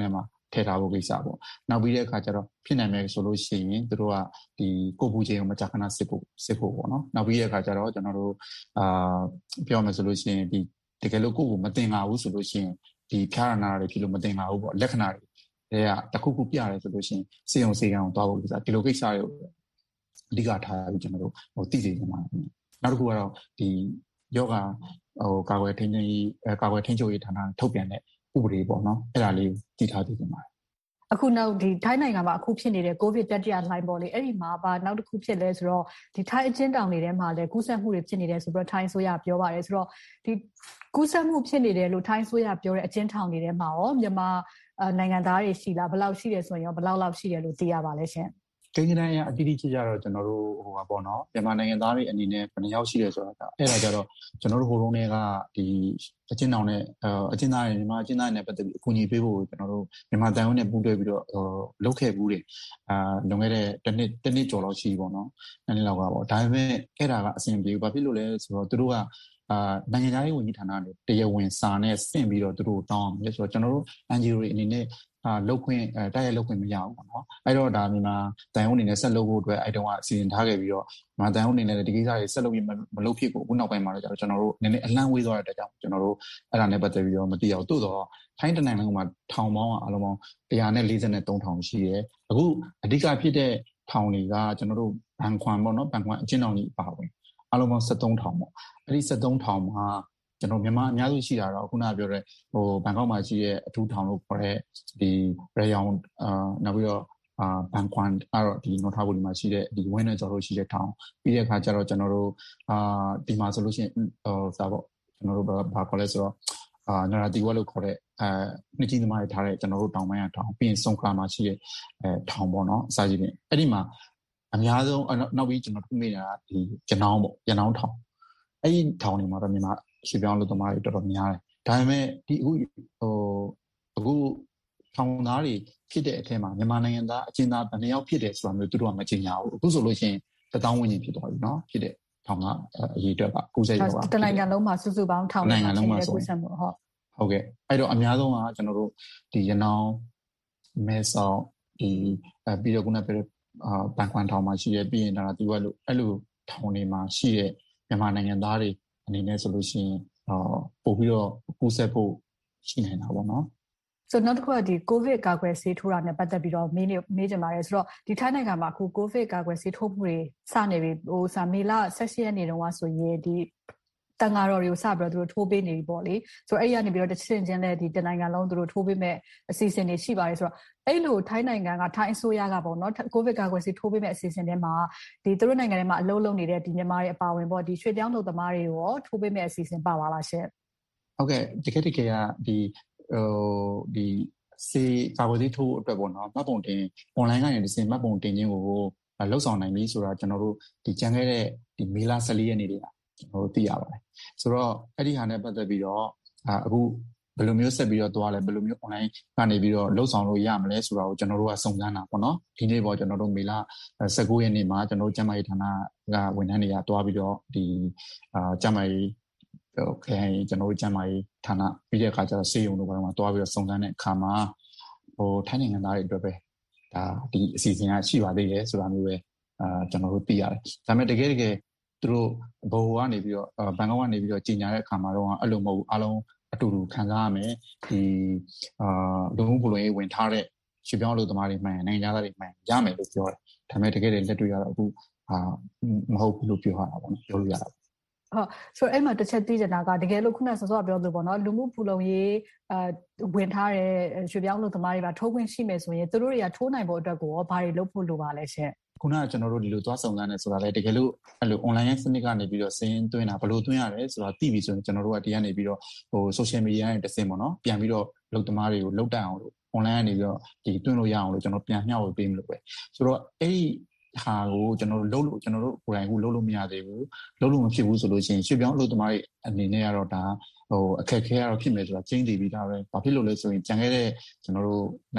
[SPEAKER 12] ထည့်ထားဖို့ကိစ္စပေါ့နောက်ပြီးတဲ့အခါကျတော့ဖြစ်နိုင်မယ်ဆိုလို့ရှိရင်သူတို့ကဒီကိုပူခြင်းကိုမကြာခဏစစ်ဖို့စစ်ဖို့ပေါ့နော်နောက်ပြီးတဲ့အခါကျတော့ကျွန်တော်တို့အာပြောမယ်ဆိုလို့ရှိရင်ဒီတကယ်လို့ကိုကိုမတင်လာဘူးဆိုလို့ရှိရင်ဒီဖျားရနာတွေဖြစ်လို့မတင်လာဘူးပေါ့လက္ခဏာတွေတွေကတစ်ခုခုပြရတယ်ဆိုလို့ရှိရင်စေုံစေကံကိုသွားဖို့ကိစ္စဒီလိုကိစ္စတွေကိုအဓိကထားပြီးကျွန်တော်တို့ဟိုသိစေချင်ပါတယ်နောက်တစ်ခုကတော့ဒီယောဂဟိုကာကွယ်ထိန်းချုပ်ရေးကာကွယ်ထိန်းချုပ်ရေးဌာနထုတ်ပြန်တဲ့ဥပဒေပေါ့နော်အဲ့ဒါလေးတည်ထားသိချင်ပါတယ်
[SPEAKER 11] အခုနောက်ဒီထိုင်းနိုင်ငံမှာအခုဖြစ်နေတဲ့ကိုဗစ်တတိယလှိုင်းပေါ်လေအဲ့ဒီမှာပါနောက်တစ်ခုဖြစ်လဲဆိုတော့ဒီထိုင်းအချင်းတောင်တွေထဲမှာလည်းကူးစက်မှုတွေဖြစ်နေတယ်ဆိုတော့ထိုင်းဆိုရပြောပါတယ်ဆိုတော့ဒီကူးစက်မှုဖြစ်နေတယ်လို့ထိုင်းဆိုရပြောတဲ့အချင်းတောင်တွေထဲမှာရောမြန်မာနိုင်ငံသားတွေရှိလားဘယ်လောက်ရှိတယ်ဆိုရင်ရောဘယ်လောက်လောက်ရှိတယ်လို့သိရပါလဲရှင်
[SPEAKER 12] ကိန်းဂဏန်းအရအတိအကျကြတော့ကျွန်တော်တို့ဟိုပါပေါ့နော်မြန်မာနိုင်ငံသားတွေအနေနဲ့ဘယ်နှယောက်ရှိတယ်ဆိုတာအဲ့ဒါကြတော့ကျွန်တော်တို့ဟိုတုန်းကဒီအချင်းတောင်နဲ့အချင်းသားတွေမြန်မာအချင်းသားတွေနဲ့ပတ်သက်ပြီးအကူအညီပေးဖို့ကျွန်တော်တို့မြန်မာတန်ရုံးနဲ့ပူးတွဲပြီးတော့လုပ်ခဲ့ဘူးတယ်အာလွန်ခဲ့တဲ့တစ်နှစ်တစ်နှစ်ကျော်လောက်ရှိပေါ့နော်နှစ်နှစ်လောက်ကပေါ့ဒါပေမဲ့အဲ့ဒါကအဆင်ပြေဘူးဘာဖြစ်လို့လဲဆိုတော့သူတို့ကအာနိုင်ငံသားရေးဝန်ကြီးဌာနနဲ့တရားဝင်စာနဲ့ဆင့်ပြီးတော့သူတို့တောင်းအောင်လေဆိုတော့ကျွန်တော်တို့ N G O တွေအနေနဲ့အာလောက်ခွင့်အဲတိုက်ရိုက်လောက်ခွင့်မရဘူးပေါ့နော်အဲ့တော့ဒါမြန်မာတန်ရုံးအနေနဲ့ဆက်လုပ်ဖို့အတွက်အဲ့တုန်းကအစီအစဉ်ထားခဲ့ပြီးတော့မြန်မာတန်ရုံးအနေနဲ့ဒီကိစ္စတွေဆက်လုပ်ပြီးမလုပ်ဖြစ်ကိုအခုနောက်ပိုင်းမှာတော့ကျွန်တော်တို့နည်းနည်းအလန့်ဝေးသွားတဲ့အတွက်ကြောင့်ကျွန်တော်တို့အဲ့ဒါနဲ့ပတ်သက်ပြီးတော့မသိအောင်တိုးတော့ထိုင်းတနိုင်ငံလုံးမှာထောင်ပေါင်းအလုံးပေါင်းone hundred forty-threeထောင်ရှိတယ်အခုအဓိကဖြစ်တဲ့ထောင်တွေကကျွန်တော်တို့ဘန်ခွမ်ပေါ့နော်ဘန်ခွမ်အချင်းတောင်ကြီးပါဝင်အလုံးပေါင်းseventeenထောင်ပေါ့အဲ့ဒီseventeenထောင်မှာကျွန်တော်မြန်မာအများစုရှိတာတော့ခုနကပြောတဲ့ဟိုဘန်ကောက်မှာရှိတဲ့အထူးထောင်လို့ခေါ်တဲ့ဒီရေယောင်အာနောက်ပြီးတော့အာဘန်ကွမ်အဲ့တော့ဒီနော်ထားဘူးဒီမှာရှိတဲ့ဒီဝင်းနဲ့ကျော်လို့ရှိတဲ့ထောင်ပြီးတဲ့အခါကျတော့ကျွန်တော်တို့အာဒီမှာဆိုလို့ရှိရင်ဟိုစာပေါ့ကျွန်တော်တို့ဘာခေါ်လဲဆိုတော့အာနရာတီဝါလို့ခေါ်တဲ့အဲနှစ်ကြီးသမားတွေထားတဲ့ကျွန်တော်တို့တောင်ပိုင်းကထောင်ပြီးရင်စုံခလာမှာရှိတဲ့အဲထောင်ပေါ့နော်အစားကြီးပြင်အဲ့ဒီမှာအများဆုံးနောက်ပြီးကျွန်တော်တွေ့မိတာဒီကျနောင်းပေါ့ကျနောင်းထောင်အဲ့ဒီထောင်တွေမှာတော့မြန်မာရှေ့ပြောင်းလို့သမားတွေတော်တော်များတယ်ဒါပေမဲ့ဒီအခုဟိုအခုထောင်သားတွေဖြစ်တဲ့အထက်မှာမြန်မာနိုင်ငံသားအကျဉ်းသားဘယ်နှယောက်ဖြစ်တယ်ဆိုတာမျိုးသူတို့ကမကြေညာဘူးအခုဆိုလို့ရှိရင်တစ်သောင်းဝန်းကျင်ဖြစ်သွားပြီเนาะဖြစ်တဲ့ထောင်ကအရေးအတွက်က၉၀ကျော်ပါ
[SPEAKER 11] တနိုင်ငံလုံးမှာစုစုပေါင်းထောင်
[SPEAKER 12] နိုင်ငံလုံးမှာ
[SPEAKER 11] ဆိုဆက်မှုဟုတ်
[SPEAKER 12] ဟုတ်ကဲ့အဲ့တော့အများဆုံးကကျွန်တော်တို့ဒီရနောင်းမဲဆောက်ဒီပြီးတော့ခုနပြောတဲ့အာဘန်ကွမ်ထောင်မှာရှိရပြီးရင်ဒါတီဝက်လို့အဲ့လိုထောင်တွေမှာရှိတဲ့မြန်မာနိုင်ငံသားတွေအနေနဲ့ဆိုလို့ရှိရင်အာပို့ပြီးတော့ကူးစက်ဖို့ရှိနေတာပေါ့နော်
[SPEAKER 11] ဆိုတော့နောက်တစ်ခုကဒီကိုဗစ်ကာကွယ်ဆေးထိုးတာနဲ့ပတ်သက်ပြီးတော့မေးနေမေးကြပါရဲဆိုတော့ဒီထိုင်းနိုင်ငံမှာအခုကိုဗစ်ကာကွယ်ဆေးထိုးမှုတွေစနေပြီဟိုစာမေလeighteenရက်နေ့တုန်းကဆိုရင်ဒီတန်ဃာတော်တွေကိုစပြီးတော့သူတို့ထိုးပေးနေပြီပေါ့လေဆိုတော့အဲ့ရနေပြီးတော့တစ်ချင်းချင်းလဲဒီတနိုင်ငံလုံးသူတို့ထိုးပေးမဲ့အစီအစဉ်တွေရှိပါတယ်ဆိုတော့အဲ့လိုထိုင်းနိုင်ငံကထိုင်းအစိုးရကပေါ့နော်ကိုဗစ်ကာကွယ်ဆေးထိုးပေးမဲ့အစီအစဉ်တွေမှာဒီသူတို့နိုင်ငံထဲမှာအလုပ်လုပ်နေတဲ့ဒီမြန်မာတွေအပါဝင်ပေါ့ဒီရွှေပြောင်းလုပ်သမားတွေရောထိုးပေးမဲ့အစီအစဉ်ပါပါလားရှင်
[SPEAKER 12] ဟုတ်ကဲ့တကယ်တကယ်ကဒီဟိုဒီစေကာကွယ်ဆေးထိုးအတွက်ပေါ့နော်မှတ်ပုံတင် online ကနေတစ်စင်မှတ်ပုံတင်ခြင်းကိုလှုပ်ဆောင်နိုင်ပြီဆိုတာကျွန်တော်တို့ဒီကြံခဲ့တဲ့ဒီမေလfourteenရက်နေ့တွေကကျွန်တော်တို့သိရပါတယ်ဆိုတော့အဲ့ဒီဟာနဲ့ပတ်သက်ပြီးတော့အခုဘယ်လိုမျိုးဆက်ပြီးတော့သွားလဲဘယ်လိုမျိုး online ကနေပြီးတော့လှုပ်ဆောင်လို့ရမလဲဆိုတာကိုကျွန်တော်တို့ကစုံစမ်းတာပေါ့နော်ဒီနေ့ပေါ့ကျွန်တော်တို့မေလnineteenရက်နေ့မှာကျွန်တော်တို့ကျန်းမာရေးဌာနကဝန်ထမ်းတွေကတွားပြီးတော့ဒီအာကျန်းမာရေးဟိုခိုင်ကျွန်တော်တို့ကျန်းမာရေးဌာနပြီးတဲ့အခါကျတော့စေယုံတို့ဘာလို့မှတွားပြီးတော့စုံစမ်းတဲ့အခါမှာဟိုထိုင်းနိုင်ငံသားတွေအတွက်ပဲဒါဒီအစီအစဉ်ကရှိပါသေးတယ်ဆိုတာမျိုးပဲအာကျွန်တော်တို့သိရတယ်ဒါပေမဲ့တကယ်တကယ်သူတို့ဘိုးကနေပြီးတော့ဘန်ကောက်ကနေပြီးတော့ကြီးညာတဲ့အခါမှာတော့အဲ့လိုမဟုတ်ဘူးအားလုံးအတူတူခံစားရမယ်ဒီအာလူမှုဖူလုံရေးဝင်ထားတဲ့ရွှေပြောင်းလူသမားတွေမှန်နိုင်ငံသားတွေမှန်ရမယ်လို့ပြောတယ်ဒါပေမဲ့တကယ်တည်းလက်တွေ့ရတော့အခုအာမဟုတ်ဘူးလို့ပြောရတာပေါ့နော်ပြောလို့ရတာ
[SPEAKER 11] ဟုတ်ဆိုတော့အဲ့မှာတစ်ချက်သိချင်တာကတကယ်လို့ခုနကစောစောပြောလို့ပေါ့နော်လူမှုဖူလုံရေးအာဝင်ထားတဲ့ရွှေပြောင်းလူသမားတွေပါထိုးခွင့်ရှိမယ်ဆိုရင်သူတို့တွေကထိုးနိုင်ဖို့အတွက်ကိုရောဘာတွေလုပ်ဖို့လိုပါလဲရှင်
[SPEAKER 12] ခုနကကျွန်တော်တို့ဒီလိုသွားဆောင်စမ်းနေဆိုတာလေတကယ်လို့အဲ့လို online စနစ်ကနေပြီးတော့စင်းသွင်းတာဘယ်လိုသွင်းရတယ်ဆိုတာသိပြီဆိုရင်ကျွန်တော်တို့ကဒီကနေပြီးတော့ဟို social media နဲ့တစင်းပေါ့နော်ပြန်ပြီးတော့လုပ်သမားတွေကိုလုပ်တတ်အောင်လို့ online ကနေပြီးတော့ဒီသွင်းလို့ရအောင်လို့ကျွန်တော်ပြန်မျှဝေပေးမလို့ပဲဆိုတော့အဲ့ဒီဟာကိုကျွန်တော်တို့လုပ်လို့ကျွန်တော်တို့ကိုယ်တိုင်ကိုလုပ်လို့မရသေးဘူးလုပ်လို့မဖြစ်ဘူးဆိုလို့ရှိရင်ရွှေပြောင်းလုပ်သမားတွေအနေနဲ့ကတော့ဒါဟိုအခက်ခဲကတော့ဖြစ်မယ်ဆိုတာကျင်းတည်ပြီးသားပဲဘာဖြစ်လို့လဲဆိုရင်ကြံခဲ့တဲ့ကျွန်တော်တို့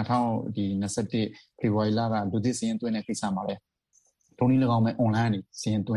[SPEAKER 12] twenty twenty-oneဖေဖော်ဝါရီလကလူသစ်စင်းသွင်းတဲ့ကိစ္စမှာလဲတုံးနည်း၎င်းမဲ့ online ကနေစင်းသွင်းရတယ်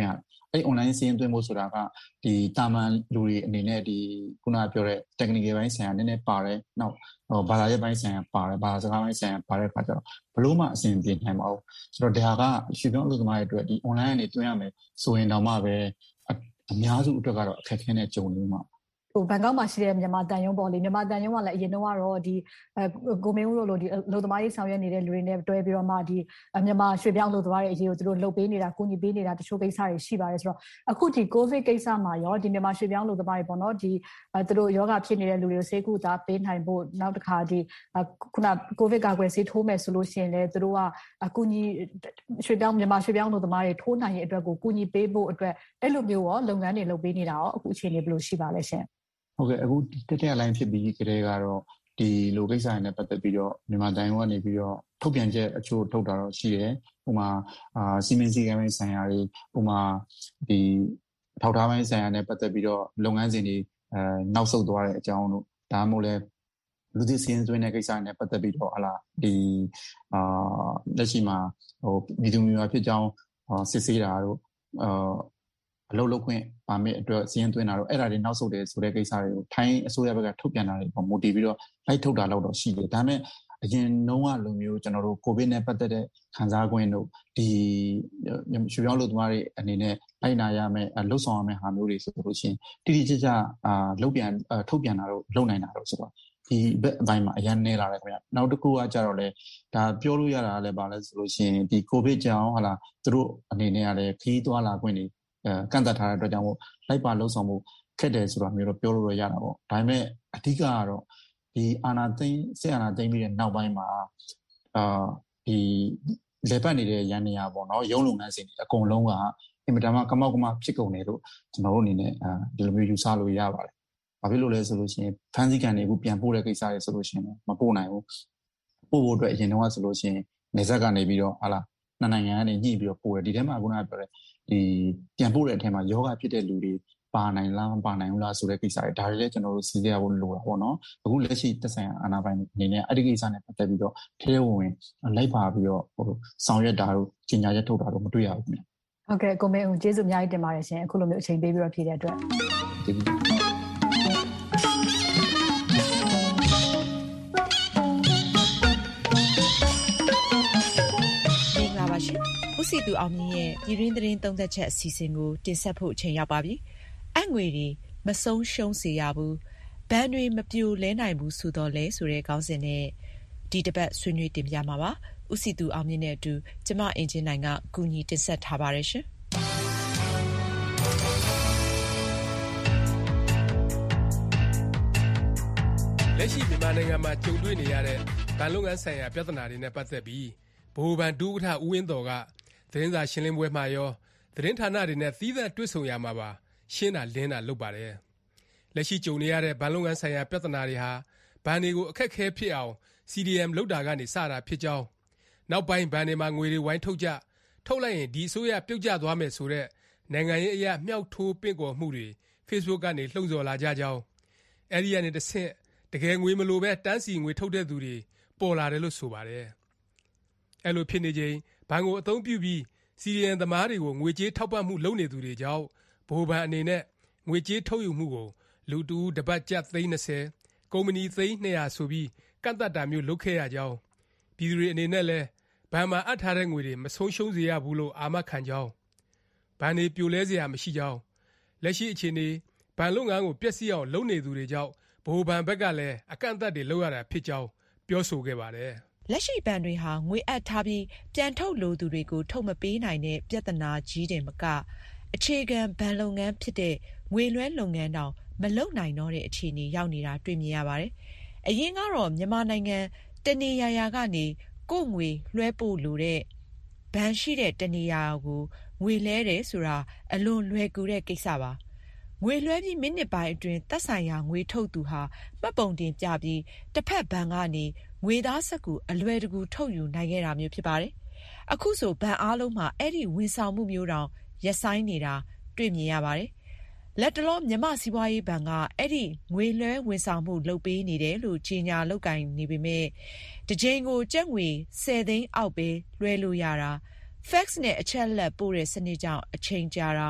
[SPEAKER 12] အဲ့ online စီးရင်သွင်းဖို့ဆိုတာကဒီတာမန်လူတွေအနေနဲ့ဒီခုနပြောတဲ့ technical ဘိုင်းဆိုင်ရာနည်းနည်းပါတယ်နောက်ဟိုဘာသာရေးဘိုင်းဆိုင်ရာပါတယ်ဘာသာစကားဘိုင်းဆိုင်ရာပါတဲ့အခါကျတော့ဘလို့မှအဆင်ပြေနိုင်မအောင်ဆိုတော့ဒါကရွှေပြောင်းအလုပ်သမားတွေအတွက်ဒီ online ကနေသွင်းရမယ်ဆိုရင်တော့မှပဲအများစုအတွက်ကတော့အခက်အခဲနဲ့ကြုံနေမှာဟိုဘန်ကောက်မှာရှိတဲ့မြန်မာတန်ရုံးပေါ့လေမြန်မာတန်ရုံးကလည်းအရင်တော့ဒီကိုမင်းဦးတို့လိုဒီအလုပ်သမားရေးဆောင်ရွက်နေတဲ့လူတွေနဲ့တွဲပြီးတော့မှဒီမြန်မာရွှေပြောင်းအလုပ်သမားတွေအရေးကိုသူတို့လုပ်ပေးနေတာကူညီပေးနေတာတချို့ကိစ္စတွေရှိပါတယ်ဆိုတော့အခုဒီ COVID ကိစ္စမှာရောဒီမြန်မာရွှေပြောင်းအလုပ်သမားတွေပေါ့နော်ဒီသူတို့ယောဂဖြစ်နေတဲ့လူတွေကိုဆေးကုသပေးနိုင်ဖို့နောက်တစ်ခါဒီခုန COVID ကာကွယ်ဆေးထိုးမယ်ဆိုလို့ရှိရင်လည်းသူတို့ကအကူညီရွှေပြောင်းမြန်မာရွှေပြောင်းအလုပ်သမားတွေထိုးနိုင်ရဲ့အတွက်ကိုကူညီပေးဖို့အတွက်အဲ့လိုမျိုးရောလုပ်ငန်းတွေလုပ်ပေးနေတာရောအခုအခြေအနေဘယ်လိုရှိပါလဲရှင်ဟုတ်ကဲ့အခုတက်တက်လိုင်းဖြစ်ပြီးကြတဲ့ကတော့ဒီလိုကိစ္စတွေနဲ့ပတ်သက်ပြီးတော့မြန်မာတိုင်းကနေပြီးတော့ထုတ်ပြန်ချက်အချို့ထုတ်တာတော့ရှိတယ်။ဥပမာအာစီမင်းစီကမ်းဆိုင်ရာတွေဥပမာဒီထောက်ထားပိုင်းဆိုင်ရာနဲ့ပတ်သက်ပြီးတော့လုပ်ငန်းစဉ်တွေအဲနောက်ဆုတ်သွားတဲ့အကြောင်းတို့ဒါမှမဟုတ်လဲလူသစ်စင်းသွင်းတဲ့ကိစ္စနဲ့ပတ်သက်ပြီးတော့ဟလာဒီအာလက်ရှိမှာဟိုပြည်သူမျိုးဖြစ်ကြောင်းစစ်ဆေးတာတို့အာအလုပ်လုပ်ခွင့်ပါမစ်အတွက်စီးရင်သွင်းတာတော့အဲ့ဒါတွေနောက်ဆုတ်တယ်ဆိုတဲ့ကိစ္စတွေကိုထိုင်းအစိုးရဘက်ကထုတ်ပြန်တာတွေပေါ့မိုတီပြီးတော့လိုက်ထုတ်တာလောက်တော့ရှိတယ်ဒါပေမဲ့အရင်နှုန်းကလိုမျိုးကျွန်တော်တို့ကိုဗစ်နဲ့ပတ်သက်တဲ့ခံစား권တို့ဒီရွှေပြောင်းလုပ်သမားတွေအနေနဲ့လိုက်နာရမယ်လှုပ်ဆောင်ရမယ်ဟာမျိုးတွေဆိုလို့ရှိရင်တိတိကျကျအာလုပ်ပြန်ထုတ်ပြန်တာတော့လုပ်နိုင်တာတော့ဆိုတော့ဒီဘက်အပိုင်းမှာအရင်နေလာတယ်ခင်ဗျနောက်တစ်ခုကကြတော့လေဒါပြောလို့ရတာလည်းပါလဲဆိုလို့ရှိရင်ဒီကိုဗစ်ကြောင့်ဟာလာသူတို့အနေနဲ့ကလည်းခီးသွားလာ권တွေအဲကန့်သက်ထားတဲ့အတွက်ကြောင့်မို့လိုက်ပါလှုပ်ဆောင်မှုခက်တယ်ဆိုတာမျိုးတော့ပြောလို့ရတာပေါ့ဒါပေမဲ့အဓိကကတော့ဒီအာနာသိန်းဆက်အာနာသိန်းပြီးတဲ့နောက်ပိုင်းမှာအာဒီလေပတ်နေတဲ့ရန်နေရပေါ့နော်ရုံးလုပ်ငန်းစဉ်တွေအကုန်လုံးကအင်မတန်မှကမောက်ကမဖြစ်ကုန်တယ်လို့ကျွန်တော်တို့အနေနဲ့အဲဒီလိုမျိုးယူဆလို့ရပါတယ်။ဘာဖြစ်လို့လဲဆိုလို့ရှိရင်ဖန်စီကန်တွေအခုပြန်ပို့တဲ့ကိစ္စတွေဆိုလို့ရှိရင်မပို့နိုင်ဘူး။ပို့ဖို့အတွက်အရင်တော့ဆိုလို့ရှိရင်နေဆက်ကနေပြီးတော့ဟာလာနှစ်နိုင်ငံကနေညှိပြီးတော့ပို့တယ်ဒီထဲမှာခုနကပြောတဲ့ဒီပြန်ပို့တဲ့အထက်မှာယောဂဖြစ်တဲ့လူတွေပါနိုင်လားမပါနိုင်ဘူးလားဆိုတဲ့ကိစ္စတွေဒါတွေလည်းကျွန်တော်တို့စီးကြရဖို့လိုတာပေါ့နော်အခုလက်ရှိသက်ဆိုင်ရာအာဏာပိုင်အနေနဲ့အဲ့ဒီကိစ္စနဲ့ပတ်သက်ပြီးတော့ထဲဝင်ဝင်လိုက်ပါပြီးတော့ဟိုဆောင်ရွက်တာတို့ကြီးညာချက်ထုတ်တာတို့မတွေ့ရဘူးခင်ဗျဟုတ်ကဲ့ကိုမင်းဦးကျေးဇူးအများကြီးတင်ပါတယ်ရှင်အခုလိုမျိုးအချိန်ပေးပြီးတော့ဖြေတဲ့အတွက်ကျေးဇူး
[SPEAKER 13] ဦးစီသူအောင်မြင့်ရဲ့ပြည်တွင်းသတင်းသုံးသက်ချက်အစီအစဉ်ကိုတင်ဆက်ဖို့အချိန်ရောက်ပါပြီ။အငွေတွေမဆုံးရှုံးစေရဘူး။ဘဏ်တွေမပြိုလဲနိုင်ဘူးဆိုတော့လဲဆိုတဲ့ခေါင်းစဉ်နဲ့ဒီတစ်ပတ်ဆွေးနွေးတင်ပြမှာပါ။ဦးစီသူအောင်မြင့်နဲ့အတူကျမအင်ဂျင်နိုင်ကကူညီတင်ဆက်ထားပါတယ်ရှင်။
[SPEAKER 14] လက်ရှိမြန်မာနိုင်ငံမှာကြုံတွေ့နေရတဲ့ဗန်လုပ်ငန်းဆိုင်ရာပြဿနာတွေနဲ့ပတ်သက်ပြီးဗဟိုဘဏ်ဒုဥက္ကဋ္ဌဦးဝင်းသော်ကသတင်းစာရှင်းလင်းပွဲမှာရောသတင်းဌာနတွေနဲ့သီးသန့်တွေ့ဆုံရမှာပါရှင်းတာလင်းတာလုပ်ပါတယ်လက်ရှိကြုံနေရတဲ့ဘဏ်လုပ်ငန်းဆိုင်ရာပြဿနာတွေဟာဘဏ်တွေကိုအခက်ခဲဖြစ်အောင် စီ ဒီ အမ် လုပ်တာကနေစတာဖြစ်ကြောင်းနောက်ပိုင်းဘဏ်တွေမှာငွေတွေဝိုင်းထုတ်ကြထုတ်လိုက်ရင်ဒီအစိုးရပြုတ်ကျသွားမယ်ဆိုတဲ့နိုင်ငံရေးအရာမြောက်ထိုးပင့်ကော်မှုတွေ Facebook ကနေလှုံ့ဆော်လာကြကြောင်းအဲဒီကနေတစ်ဆင့်တကယ်ငွေမလိုပဲတန်းစီငွေထုတ်တဲ့သူတွေပေါ်လာတယ်လို့ဆိုပါတယ်အဲ့လိုဖြစ်နေချိန်ဘဏ်ကိုအသုံးပြုပြီး စီ ဒီ အမ် သမားတွေကိုငွေကြေးထောက်ပံ့မှုလုပ်နေသူတွေကြောင့်ဗဟိုဘဏ်အနေနဲ့ငွေကြေးထုတ်ယူမှုကိုလူတူတပတ်ကျပ်သိန်း20ကုမ္ပဏီသိန်း200ဆိုပြီးကန့်သတ်တာမျိုးလုပ်ခဲ့ရကြောင်းပြည်သူတွေအနေနဲ့လည်းဘဏ်မှာအပ်ထားတဲ့ငွေတွေမဆုံးရှုံးစေရဘူးလို့အာမခံကြောင်းဘဏ်တွေပြိုလဲเสียရမရှိကြောင်းလက်ရှိအခြေအနေဘဏ်လုပ်ငန်းကိုပျက်စီးအောင်လုပ်နေသူတွေကြောင့်ဗဟိုဘဏ်ဘက်ကလည်းအကန့်အသတ်တွေလုပ်ရတာဖြစ်ကြောင်းပြောဆိုခဲ့ပါတယ်
[SPEAKER 13] လက်ရှိဘဏ်တွေဟာငွေအပ်ထားပြီးပြန်ထုတ်လိုသူတွေကိုထုတ်မပေးနိုင်တဲ့ပြဿနာကြီးတယ်မကအခြေခံဘဏ်လုပ်ငန်းဖြစ်တဲ့ငွေလွှဲလုပ်ငန်းတောင်မလုပ်နိုင်တော့တဲ့အခြေအနေရောက်နေတာတွေ့မြင်ရပါတယ်။အရင်ကတော့မြန်မာနိုင်ငံတနေရာရာကနေကိုယ်ငွေလွှဲပို့လိုတဲ့ဘဏ်ရှိတဲ့တနေရာကိုငွေလဲတယ်ဆိုတာအလွန်လွယ်ကူတဲ့ကိစ္စပါ။ငွေလွှဲပြီးမိနစ်ပိုင်းအတွင်းသက်ဆိုင်ရာငွေထုတ်သူဟာမှတ်ပုံတင်ပြပြီးတစ်ဖက်ဘဏ်ကနေငွေသားစက်ကူအလွယ်တကူထုတ်ယူနိုင်ခဲ့တာမျိုးဖြစ်ပါတယ်။အခုဆိုဘဏ်အားလုံးမှာအဲ့ဒီဝန်ဆောင်မှုမျိုးတောင်ရပ်ဆိုင်းနေတာတွေ့မြင်ရပါတယ်။လက်တလောမြန်မာစီးပွားရေးဘဏ်ကအဲ့ဒီငွေလွှဲဝန်ဆောင်မှုလုပ်ပေးနေတယ်လို့ကြေညာလုပ်ကင်နေပေမဲ့တစ်ချိန်ကိုကျပ်ငွေဆယ်သိန်းအောက်ပဲလွှဲလို့ရတာ fax နဲ့အချက်လက်ပို့တဲ့စနစ်ကြောင့်အချိန်ကြာတာ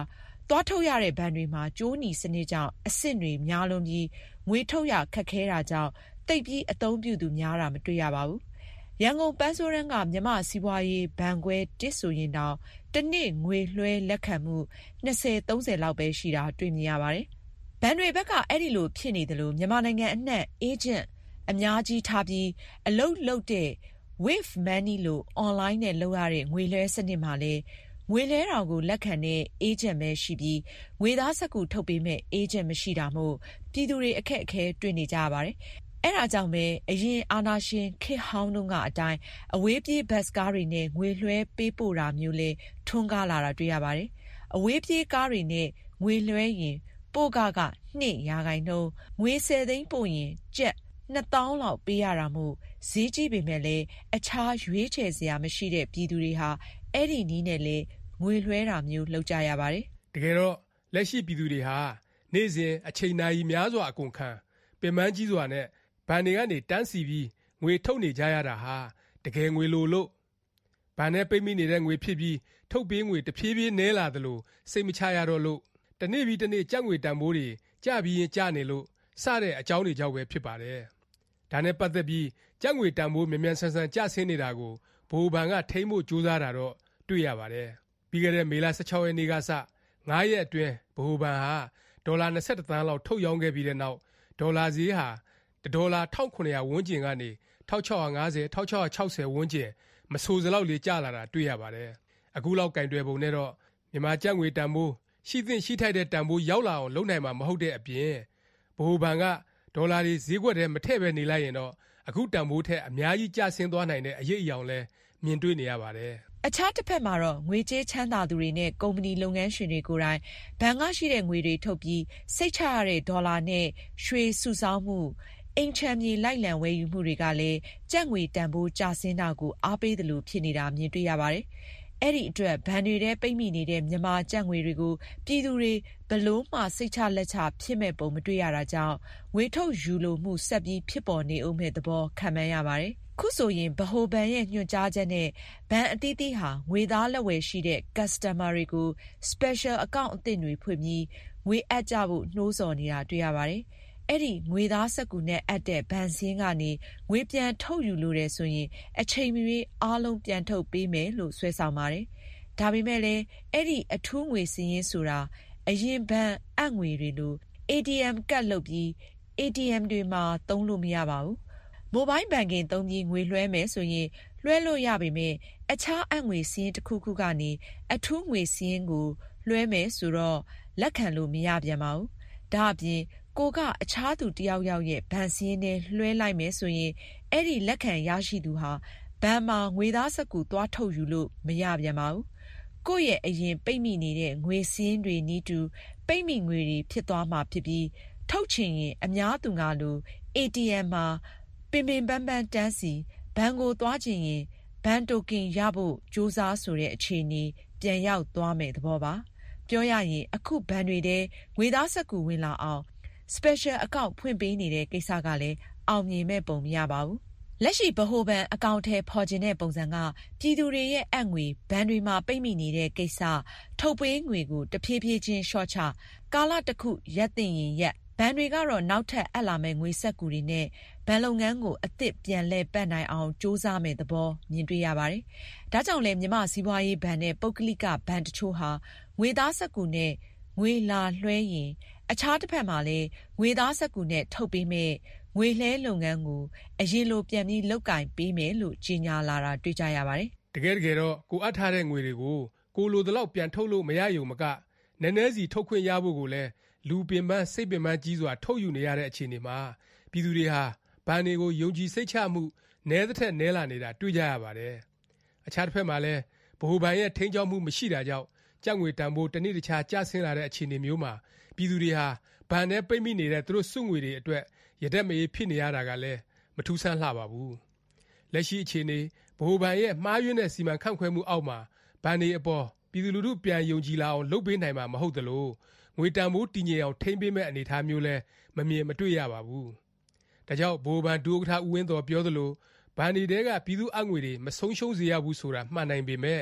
[SPEAKER 13] သွားထုတ်ရတဲ့ဘဏ်တွေမှာကြိုးနီစနစ်ကြောင့်အဆင့်တွေများလွန်းပြီးငွေထုတ်ရခက်ခဲတာကြောင့်တိတ်ပြီးအသုံးပြုသူများတာမတွေ့ရပါဘူး။ရန်ကုန်ပန်းဆိုးရမ်းကမြန်မာစီးပွားရေးဘဏ်ခွဲတစ်ဆိုရင်တောင်တစ်နေ့ငွေလွှဲလက်ခံမှု၂၀ ၃၀လောက်ပဲရှိတာတွေ့မြင်ရပါတယ်။ဘဏ်တွေဘက်ကအဲ့ဒီလိုဖြစ်နေတယ်လို့မြန်မာနိုင်ငံအနှံ့အေဂျင့်အများကြီးထားပြီးအလုပ်လုပ်တဲ့ Wave Money လို့ online နဲ့လုပ်ရတဲ့ငွေလွှဲစနစ်မှာလည်းငွေလဲတာကိုလက်ခံတဲ့အေဂျင့်ပဲရှိပြီးငွေသားစက္ကူထုတ်ပေးမဲ့အေဂျင့်မရှိတာမို့ပြည်သူတွေအခက်အခဲတွေ့နေကြရပါတယ်။အဲဒါကြောင့်ပဲအရင်အာဏာရှင်ခေတ်ဟောင်းတုန်းကအတိုင်းအဝေးပြေးဘတ်စ်ကားတွေနဲ့ငွေလွှဲပေးပို့တာမျိုးလဲထွန်းကားလာတာတွေ့ရပါတယ်။အဝေးပြေးကားတွေနဲ့ငွေလွှဲရင်ပို့ကက၂ရာခိုင်နှုန်းငွေ၁၀သိန်းပို့ရင်ကျပ်နှစ်သောင်းလောက်ပေးရတာမို့ဈေးကြီးပေမဲ့လည်းအခြားရွေးချယ်စရာမရှိတဲ့ပြည်သူတွေဟာအဲ့ဒီနည်းနဲ့လေငွေလွှဲတာမျိုးလုပ်ကြရပါတယ်
[SPEAKER 14] တကယ်တော့လက်ရှိပြည်သူတွေဟာနေ့စဉ်အချိန်နာရီများစွာအကုန်ခံပင်ပန်းကြီးစွာနဲ့ဘဏ်တွေကနေတန်းစီပြီးငွေထုတ်နေကြရတာဟာတကယ်ငွေလိုလို့ဘဏ်နဲ့ပိတ်မိနေတဲ့ငွေဖြစ်ပြီးထုတ်ပေးငွေတဖြည်းဖြည်းနည်းလာသလိုစိတ်မချရတော့လို့တနေ့ပြီးတနေ့ကြက်ငွေတန်ဖိုးတွေကျပြီးရင်ကျနေလို့စတဲ့အကြောင်းတွေကြောင့်ပဲဖြစ်ပါတယ်။ဒါနဲ့ပတ်သက်ပြီးကြက်ငွေတန်ဖိုးမြန်မြန်ဆန်ဆန်ကျဆင်းနေတာကိုဗဟိုဘဏ်ကထိမ့်ဖို့ကြိုးစားတာတော့တွေ့ရပါတယ်။ပြီးခဲ့တဲ့မေလ၁၆ရက်နေ့ကစ၅ရက်အတွင်းဗဟိုဘဏ်ဟာဒေါ်လာ၂၁သန်းလောက်ထုတ်ရောင်းခဲ့ပြီးတဲ့နောက်ဒေါ်လာဈေးဟာဒေါ်လာ၁၇၀၀ဝန်းကျင်ကနေ၁၆၅၀ ၁၆၆၀ဝန်းကျင်မဆိုစလောက်လေးကျလာတာတွေ့ရပါတယ်။အခုလောက်ကင်တွယ်ပုံနဲ့တော့မြန်မာကျပ်ငွေတန်ဖိုးရှိသင့်ရှိထိုက်တဲ့တန်ဖိုးရောက်လာအောင်လုပ်နိုင်မှာမဟုတ်တဲ့အပြင်ဗဟိုဘဏ်ကဒေါ်လာတွေဈေးကွက်ထဲမထည့်ပဲနေလိုက်ရင်တော့အခုတန်ဖိုးထက်အများကြီးကျဆင်းသွားနိုင်တဲ့အရေးအယောင်လဲမြင်တွေ့နေရပါတယ်
[SPEAKER 13] ။အခြားတစ်ဖက်မှာတော့ငွေကြေးချမ်းသာသူတွေနဲ့ကုမ္ပဏီလုပ်ငန်းရှင်တွေကိုယ်တိုင်ဘဏ်ကရှိတဲ့ငွေတွေထုတ်ပြီးစိတ်ချရတဲ့ဒေါ်လာနဲ့ရွှေစုဆောင်းမှုအိမ်ချမ်းမြေလိုက်လံဝယ်ယူမှုတွေကလည်းကျပ်ငွေတန်ဖိုးကျဆင်းတာကိုအားပေးသလိုဖြစ်နေတာမြင်တွေ့ရပါတယ်။အဲ့ဒီအတွက်ဘဏ်တွေထဲပိတ်မိနေတဲ့မြန်မာကျပ်ငွေတွေကိုပြည်သူတွေဘလို့မှစိတ်ချလက်ချဖြစ်မဲ့ပုံမတွေ့ရတာကြောင့်ငွေထုတ်ယူလိုမှုဆက်ပြီးဖြစ်ပေါ်နေအောင်မဲ့သဘောခံမှန်းရပါတယ်။ခုဆိုရင်ဗဟိုဘဏ်ရဲ့ညွှန်ကြားချက်နဲ့ဘဏ်အသီးသီးဟာငွေသားလက်ဝယ်ရှိတဲ့ customer တွေကို special account အသစ်တွေဖွင့်ပြီးငွေအပ်ကြဖို့နှိုးဆော်နေတာတွေ့ရပါတယ်။အဲ့ဒီငွေသားစက္ကူနဲ့အပ်တဲ့ဘဏ်စင်းကနေငွေပြန်ထုတ်ယူလို့တယ်ဆိုရင်အချိန်မီအားလုံးပြန်ထုတ်ပေးမယ်လို့ဆွဲဆောင်ပါတယ်။ဒါပေမဲ့လည်းအဲ့ဒီအထူးငွေစင်းရင်ဆိုတာအရင်ဘဏ်အပ်ငွေတွေလို အေ တီ အမ် ကတ်လုပ်ပြီး အေ တီ အမ် တွေမှာသုံးလို့မရပါဘူး။ Mobile Banking သုံးပြီးငွေလွှဲမယ်ဆိုရင်လွှဲလို့ရပေမဲ့အခြားအပ်ငွေစင်းတစ်ခုခုကနေအထူးငွေစင်းကိုလွှဲမယ်ဆိုတော့လက်ခံလို့မရပြန်ပါဘူး။ဒါအပြင်ကိုကအခြားသူတယောက်ယောက်ရဲ့ဘဏ်စည်းနဲ့လွှဲလိုက်မယ်ဆိုရင်အဲ့ဒီလက်ခံရရှိသူဟာဘဏ်မှာငွေသားစက္ကူသွားထုတ်ယူလို့မရပြန်ပါဘူး။ကိုယ့်ရဲ့အရင်ပိတ်မိနေတဲ့ငွေစည်းတွေနီးတူပိတ်မိငွေတွေဖြစ်သွားမှာဖြစ်ပြီးထုတ်ချင်ရင်အများသူငါလို အေ တီ အမ် မှာပင်ပင်ပန်းပန်းတန်းစီဘဏ်ကိုသွားချင်ရင်ဘဏ်တိုကင်ရဖို့ကြိုးစားဆိုတဲ့အခြေအနေပြန်ရောက်သွားမယ်သဘောပါ။ပြောရရင်အခုဘဏ်တွေထဲငွေသားစက္ကူဝင်လာအောင်special account ဖွင့်ပေးနေတဲ့ကိစ္စကလည်းအောင်မြင်မဲ့ပုံမရပါဘူး။လက်ရှိဗဟိုဘဏ်အကောင့်ထဲဖော်ကျင်တဲ့ပုံစံကပြည်သူတွေရဲ့အပ်ငွေဘဏ်တွေမှာပိတ်မိနေတဲ့ကိစ္စထုတ်ပေးငွေကိုတဖြည်းဖြည်းချင်းရှော့ချကာလတစ်ခုရပ်သိရင်ရပ်ဘဏ်တွေကတော့နောက်ထပ်အပ်လာမဲ့ငွေစက္ကူတွေနဲ့ဘဏ်လုပ်ငန်းကိုအသစ်ပြန်လဲပတ်နိုင်အောင်စ조사မဲ့သဘောမြင်တွေ့ရပါတယ်။ဒါကြောင့်လဲမြန်မာစီးပွားရေးဘဏ်နဲ့ပုဂ္ဂလိကဘဏ်တချို့ဟာငွေသားစက္ကူနဲ့ငွေလာလွှဲရင်အခြားတစ်ဖက်မှာလည်းငွေသားစက္ကူနဲ့ထုတ်ပေးမဲ့ငွေလှဲလုပ်ငန်းကိုအရင်လိုပြန်ပြီးလုပ်ကင်ပေးမယ်လို့ကြေညာလာတာတွေ့ကြရပါတယ်
[SPEAKER 14] ။တကယ်တကယ်တော့ကိုအပ်ထားတဲ့ငွေတွေကိုကိုလိုတလောက်ပြန်ထုတ်လို့မရရုံမကနည်းနည်းစီထုတ်ခွင့်ရဖို့ကိုလည်းလူပင်ပန်းစိတ်ပင်ပန်းကြီးစွာထုတ်ယူနေရတဲ့အခြေအနေမှာပြည်သူတွေဟာဘဏ်တွေကိုယုံကြည်စိတ်ချမှုနည်းသထက်နည်းလာနေတာတွေ့ကြရပါတယ်။အခြားတစ်ဖက်မှာလည်းဗဟိုဘဏ်ရဲ့ထိန်းချုပ်မှုမရှိတာကြောင့်ကျပ်ငွေတန်ဖိုးတစ်နေ့တစ်ခြားကျဆင်းလာတဲ့အခြေအနေမျိုးမှာပြည်သူတွေဟာဘဏ်နဲ့ပိတ်မိနေတဲ့သူတို့စုငွေတွေအတွက်ရတဲ့မအေးဖြစ်နေရတာကလည်းမထူးဆန်းလှပါဘူး။လက်ရှိအခြေအနေဗဟိုဘဏ်ရဲ့မှားယွင်းတဲ့စီမံခန့်ခွဲမှုအောက်မှာဘဏ်တွေအပေါ်ပြည်သူလူထုပြန်ယုံကြည်လာအောင်လုပ်ပေးနိုင်မှာမဟုတ်သလိုငွေတန်ဖိုးတည်ငြိမ်အောင်ထိန်းပေးမဲ့အနေအထားမျိုးလည်းမမြင်မတွေ့ရပါဘူး။ဒါကြောင့်ဗဟိုဘဏ်ဒုဥက္ကဋ္ဌဦးဝင်းသောပြောသလိုဘဏ်တွေတဲကပြည်သူအငွေတွေမဆုံးရှုံးစေရဘူးဆိုတာမှန်နိုင်ပေမဲ့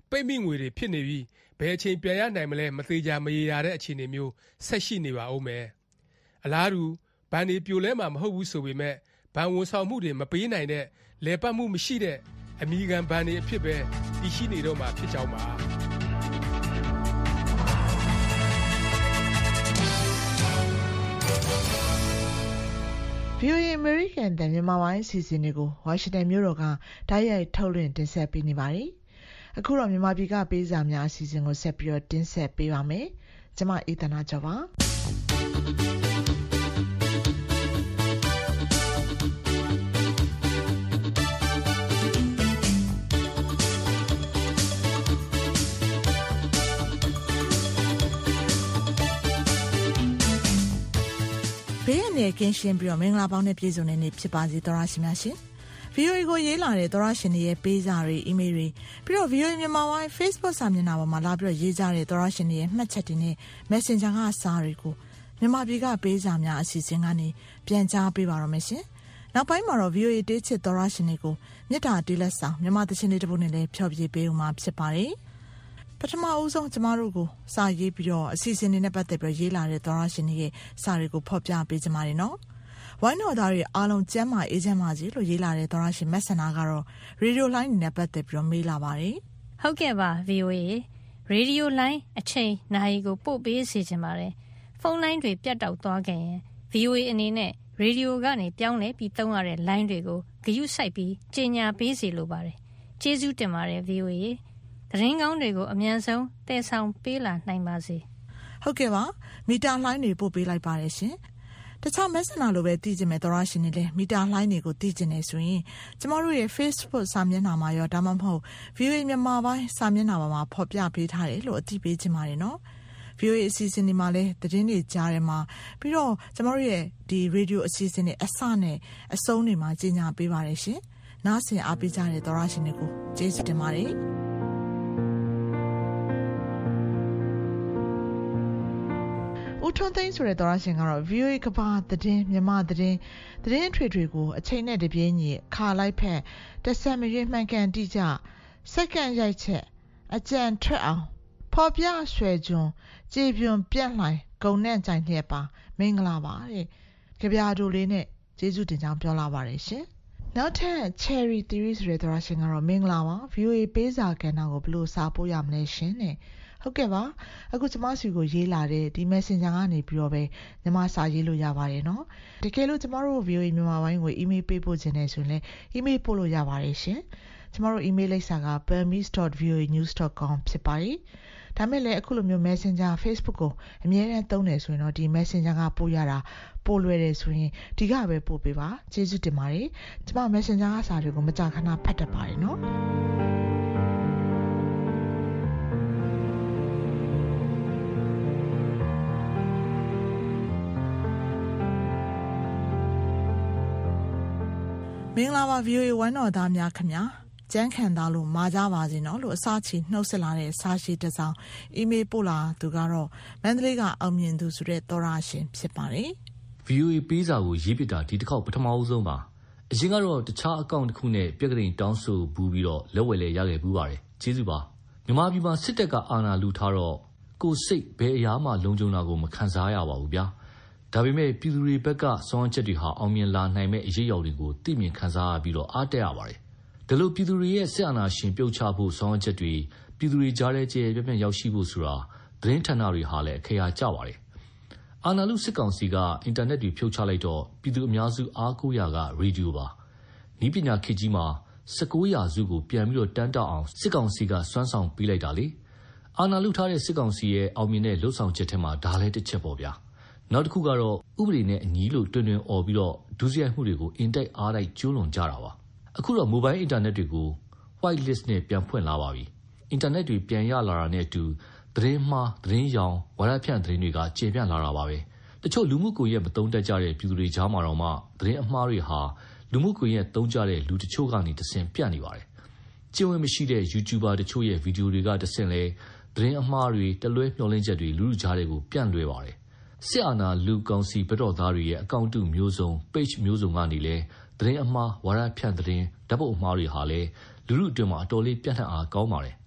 [SPEAKER 14] ပိတ်မိငွေတွေဖြစ်နေပြီးဘယ်အချိန်ပြန်ရနိုင်မလဲမသေးကြမရေရာတဲ့အခြေအနေမျိုးဆက်ရှိနေပါဦးမယ်အလားတူဘဏ်တွေပြိုလဲမှာမဟုတ်ဘူးဆိုပေမဲ့ဘဏ်ဝန်ဆောင်မှုတွေမပေးနိုင်တဲ့လဲပတ်မှုမရှိတဲ့အမီခံဘဏ်တွေအဖြစ်ပဲတည်ရှိနေတော့မှာဖြစ်ကြောင်းပါ
[SPEAKER 4] ဗွီအိုအေ American တန်မြန်မာပိုင်းအစီအစဉ်တွေကိုဝါရှင်တန်မြို့တော်ကတိုက်ရိုက်ထုတ်လွှင့်တင်ဆက်ပေးနေပါတယ်။အခုတော့မြန်မာပြည်ကပေးစာများအစီအစဉ်ကိုဆက်ပြီးတော့တင်ဆက်ပေးပါမယ်။ကျွန်မအေးသနာကျော်ပါ။ဘေးအနေကင်းရှင်းပြီးတော့မင်္ဂလာပေါင်းနဲ့ပြည့်စုံတဲ့နေ့ဖြစ်ပါစေသောရရှိများရှင်။ ဗီ အို အေ ကိုရေးလာတဲ့သောရရှင်တွေရဲ့ပေးစာတွေအီးမေးလ်တွေပြီးတော့ ဗီ အို အေ မြန်မာပိုင်း Facebook စာမျက်နှာပေါ်မှာလာပြီးတော့ရေးကြတဲ့သောရရှင်တွေရဲ့မှတ်ချက်တွေနဲ့ Messenger ကစာတွေကိုမြန်မာပြည်ကပေးစာများအစီအစဉ်ကနေပြန်ကြားပေးပါတော့မယ်ရှင်။နောက်ပိုင်းမှာတော့ ဗီ အို အေ တေးချစ်သောရရှင်တွေကိုမြစ်တာတေးလက်ဆောင်မြန်မာသချင်းလေးတစ်ပုဒ်နဲ့လည်းဖျော်ဖြေပေးဦးမှာဖြစ်ပါတယ်။ပထမဦးဆုံးကျမတို့ကိုစာရေးပြီးတော့အစီအစဉ်တွေနဲ့ပတ်သက်ပြီးရေးလာတဲ့သောရရှင်တွေရဲ့စာတွေကိုဖော်ပြပေးကြပါရနော်။ဝိုင်းတော်သားတွေအားလုံးကျမ်းမာအေးချမ်းပါစေလို့ရေးလာတဲ့သောရရှင်မက်ဆန်နာကတော့ရေဒီယိုလိုင်းနဲ့ပတ်သက်ပြီးတော့မေးလာပါတယ်
[SPEAKER 15] ။ဟုတ်ကဲ့ပါ ဗီ အို အေ ရေဒီယိုလိုင်းအချိန်နာရီကိုပို့ပေးစီခြင်းပါတယ်။ဖုန်းလိုင်းတွေပြတ်တောက်သွားခဲ့ရင် ဗီ အို အေ အနေနဲ့ရေဒီယိုကနေပြောင်းလဲပြီးသုံးရတဲ့လိုင်းတွေကိုဂရုစိုက်ပြီးကြေညာပေးစီလိုပါတယ်။ကျေးဇူးတင်ပါတယ် ဗီ အို အေသတင်းကောင်းတွေကိုအမြန်ဆုံးတည်ဆောင်ပေးလာနိုင်ပါစေ
[SPEAKER 4] ။ဟုတ်ကဲ့ပါမီတာလိုင်းတွေပို့ပေးလိုက်ပါတယ်ရှင်။တခြားမက်ဆန်နာလိုပဲတည်ကျင်မဲ့သောရရှင်တွေလည်းမီတာလိုင်းတွေကိုတည်ကျင်နေဆိုရင်ကျမတို့ရဲ့ Facebook စာမျက်နှာမှာရောဒါမှမဟုတ် ဗီ အို အေ မြန်မာပိုင်းစာမျက်နှာမှာဖော်ပြပေးထားတယ်လို့အသိပေးချင်ပါတယ်နော်။ ဗီ အို အေ အစီအစဉ်တွေမှာလည်းသတင်းတွေကြားထဲမှာပြီးတော့ကျမတို့ရဲ့ဒီရေဒီယိုအစီအစဉ်တွေအစနဲ့အဆုံးတွေမှာကြီးညာပေးပါတယ်ရှင်။နားဆင်အားပေးကြတဲ့သောရရှင်တွေကိုကျေးဇူးတင်ပါတယ်။ဦးထွန်းသိန်းဆိုတဲ့သောရရှင်ကတော့ ဗီ အို အေ ကဘာသတင်းမြန်မာသတင်းသတင်းထွေထွေကိုအချိန်နဲ့တပြေးညီခါလိုက်ဖက်တစ်ဆက်မရွေးမှန်ကန်တိကျစက္ကန့်ရိုက်ချက်အကြံထွက်အောင်ဖော်ပြဆွဲကျွန်းကြေပြွန်ပြက်လှိုင်ဂုံနဲ့ကြိုင်လျက်ပါမင်္ဂလာပါတဲ့ကြပြားတို့လေးနဲ့ကျေးဇူးတင်ကြောင်းပြောလာပါတယ်ရှင်နောက်ထပ် Cherry Theory ဆိုတဲ့သောရရှင်ကတော့မင်္ဂလာပါ ဗီ အို အေ ပေးစာကဏ္ဍကိုဘယ်လိုစာပို့ရမလဲရှင်တဲ့ဟုတ်ကဲ့ပါအခုကျမစီကိုရေးလာတဲ့ဒီ Messenger ကနေပြီးတော့ပဲညီမစာရေးလို့ရပါတယ်เนาะတကယ်လို့ကျမတို့ ဗီ အို အေ မြန်မာပိုင်းကို email ပေးပို့ခြင်းနဲ့ဆိုရင်လည်း email ပို့လို့ရပါတယ်ရှင်ကျမတို့ email လိပ်စာက burmese dot v o a news dot com ဖြစ်ပါတယ်ဒါမဲ့လည်းအခုလိုမျိုး Messenger Facebook ကိုအမြဲတမ်းသုံးနေဆိုရင်တော့ဒီ Messenger ကပို့ရတာပို့လွယ်တယ်ဆိုရင်ဒီကပဲပို့ပေးပါကျေးဇူးတင်ပါတယ်ကျမ Messenger ကစာတွေကိုမကြာခဏဖတ်တတ်ပါတယ်เนาะမင်္ဂလာပါ ဗီ အို အေ ဝမ်းတော်သားများခင်ဗျာကျန်းခံသားလို့မာကြပါစေနော်လို့အစားချီနှုတ်ဆက်လာတဲ့စာရှိတစ်စောင်အီးမေးလ်ပို့လာသူကတော့မန္တလေးကအောင်မြင်သူဆိုတဲ့သောရရှင်ဖြစ်ပါတယ်
[SPEAKER 10] ဗီ အို အေ ပေးစာကိုရေးပစ်တာဒီတစ်ခေါက်ပထမအဆုံးပါအရင်ကတော့တခြားအကောင့်တစ်ခုနဲ့ပြက်ကလေးတောင်းဆိုဘူးပြီးတော့လက်ဝယ်လဲရခဲ့ဘူးပါတယ်ကျေးဇူးပါမြန်မာပြည်မှာစစ်တပ်ကအာဏာလူထားတော့ကိုစိတ်ဘယ်အရာမှလုံခြုံတာကိုမခံစားရပါဘူးဗျာဒါပေမဲ့ပြည်သူတွေဘက်ကစွမ်းချက်တွေဟာအောင်မြင်လာနိုင်မဲ့အရေးအယောင်တွေကိုသိမြင်ခံစားရပြီးတော့အားတက်ရပါတယ်ဒါလို့ပြည်သူတွေရဲ့စစ်အာဏာရှင်ပြုတ်ချဖို့စွမ်းချက်တွေပြည်သူတွေကြားထဲကျေပြပြရောက်ရှိဖို့ဆိုတာသတင်းဌာနတွေဟာလည်းအခရာကျပါတယ်အာဏာလူစစ်ကောင်စီကအင်တာနက်တွေဖြုတ်ချလိုက်တော့ပြည်သူအများစုအားကိုးရကရေဒီယိုပါဤပညာခေတ်ကြီးမှာ၁၉ရာစုကိုပြန်ပြီးတော့တန်းတောက်အောင်စစ်ကောင်စီကစွမ်းဆောင်ပေးလိုက်တာလေအာဏာလူထားတဲ့စစ်ကောင်စီရဲ့အောင်မြင်တဲ့လှုပ်ဆောင်ချက်ထဲမှာဒါလည်းတစ်ချက်ပေါ့ဗျာနောက်တစ်ခုကတော့ဥပဒေနဲ့အညီလို့တွင်တွင်អော်ပြီးတော့ဒုစရိုက်မှုတွေကိုအင်တိုက်အားတိုက်ကျူးလွန်ကြတာပါအခုတော့ mobile internet တွေကို white list နဲ့ပြန်ဖွင့်လာပါပြီ internet တွေပြန်ရလာတာနဲ့အတူသတင်းမှားသတင်းရောင်ဝါဒဖြန့်သတင်းတွေကကျေပြန့်လာတာပါပဲတချို့လူမှုကွန်ရက်မသုံးတတ်ကြတဲ့ပြည်သူတွေကြားမှာတော့မှသတင်းအမှားတွေဟာလူမှုကွန်ရက်သုံးကြတဲ့လူတချို့ကနေတဆင့်ပြန့်နေပါတယ်ကျင့်ဝတ်မရှိတဲ့ YouTuber တချို့ရဲ့ဗီဒီယိုတွေကတဆင့်လဲသတင်းအမှားတွေတလွဲမျှော်လင့်ချက်တွေလူလူကြားတွေကိုပြန့်လွှဲပါတယ်စစ်အာဏာလူကောင်စီဘက်တော်သားတွေရဲ့အကောင့်တုမျိုးစုံ page မျိုးစုံကနေလဲသတင်းအမှားဝါဒဖြန့်သတင်းဓာတ်ပုံအမှားတွေဟာလဲလူလူအတွင်းမှာအတော်လေးပြန့်နှံ့အားကောင်းပါတယ်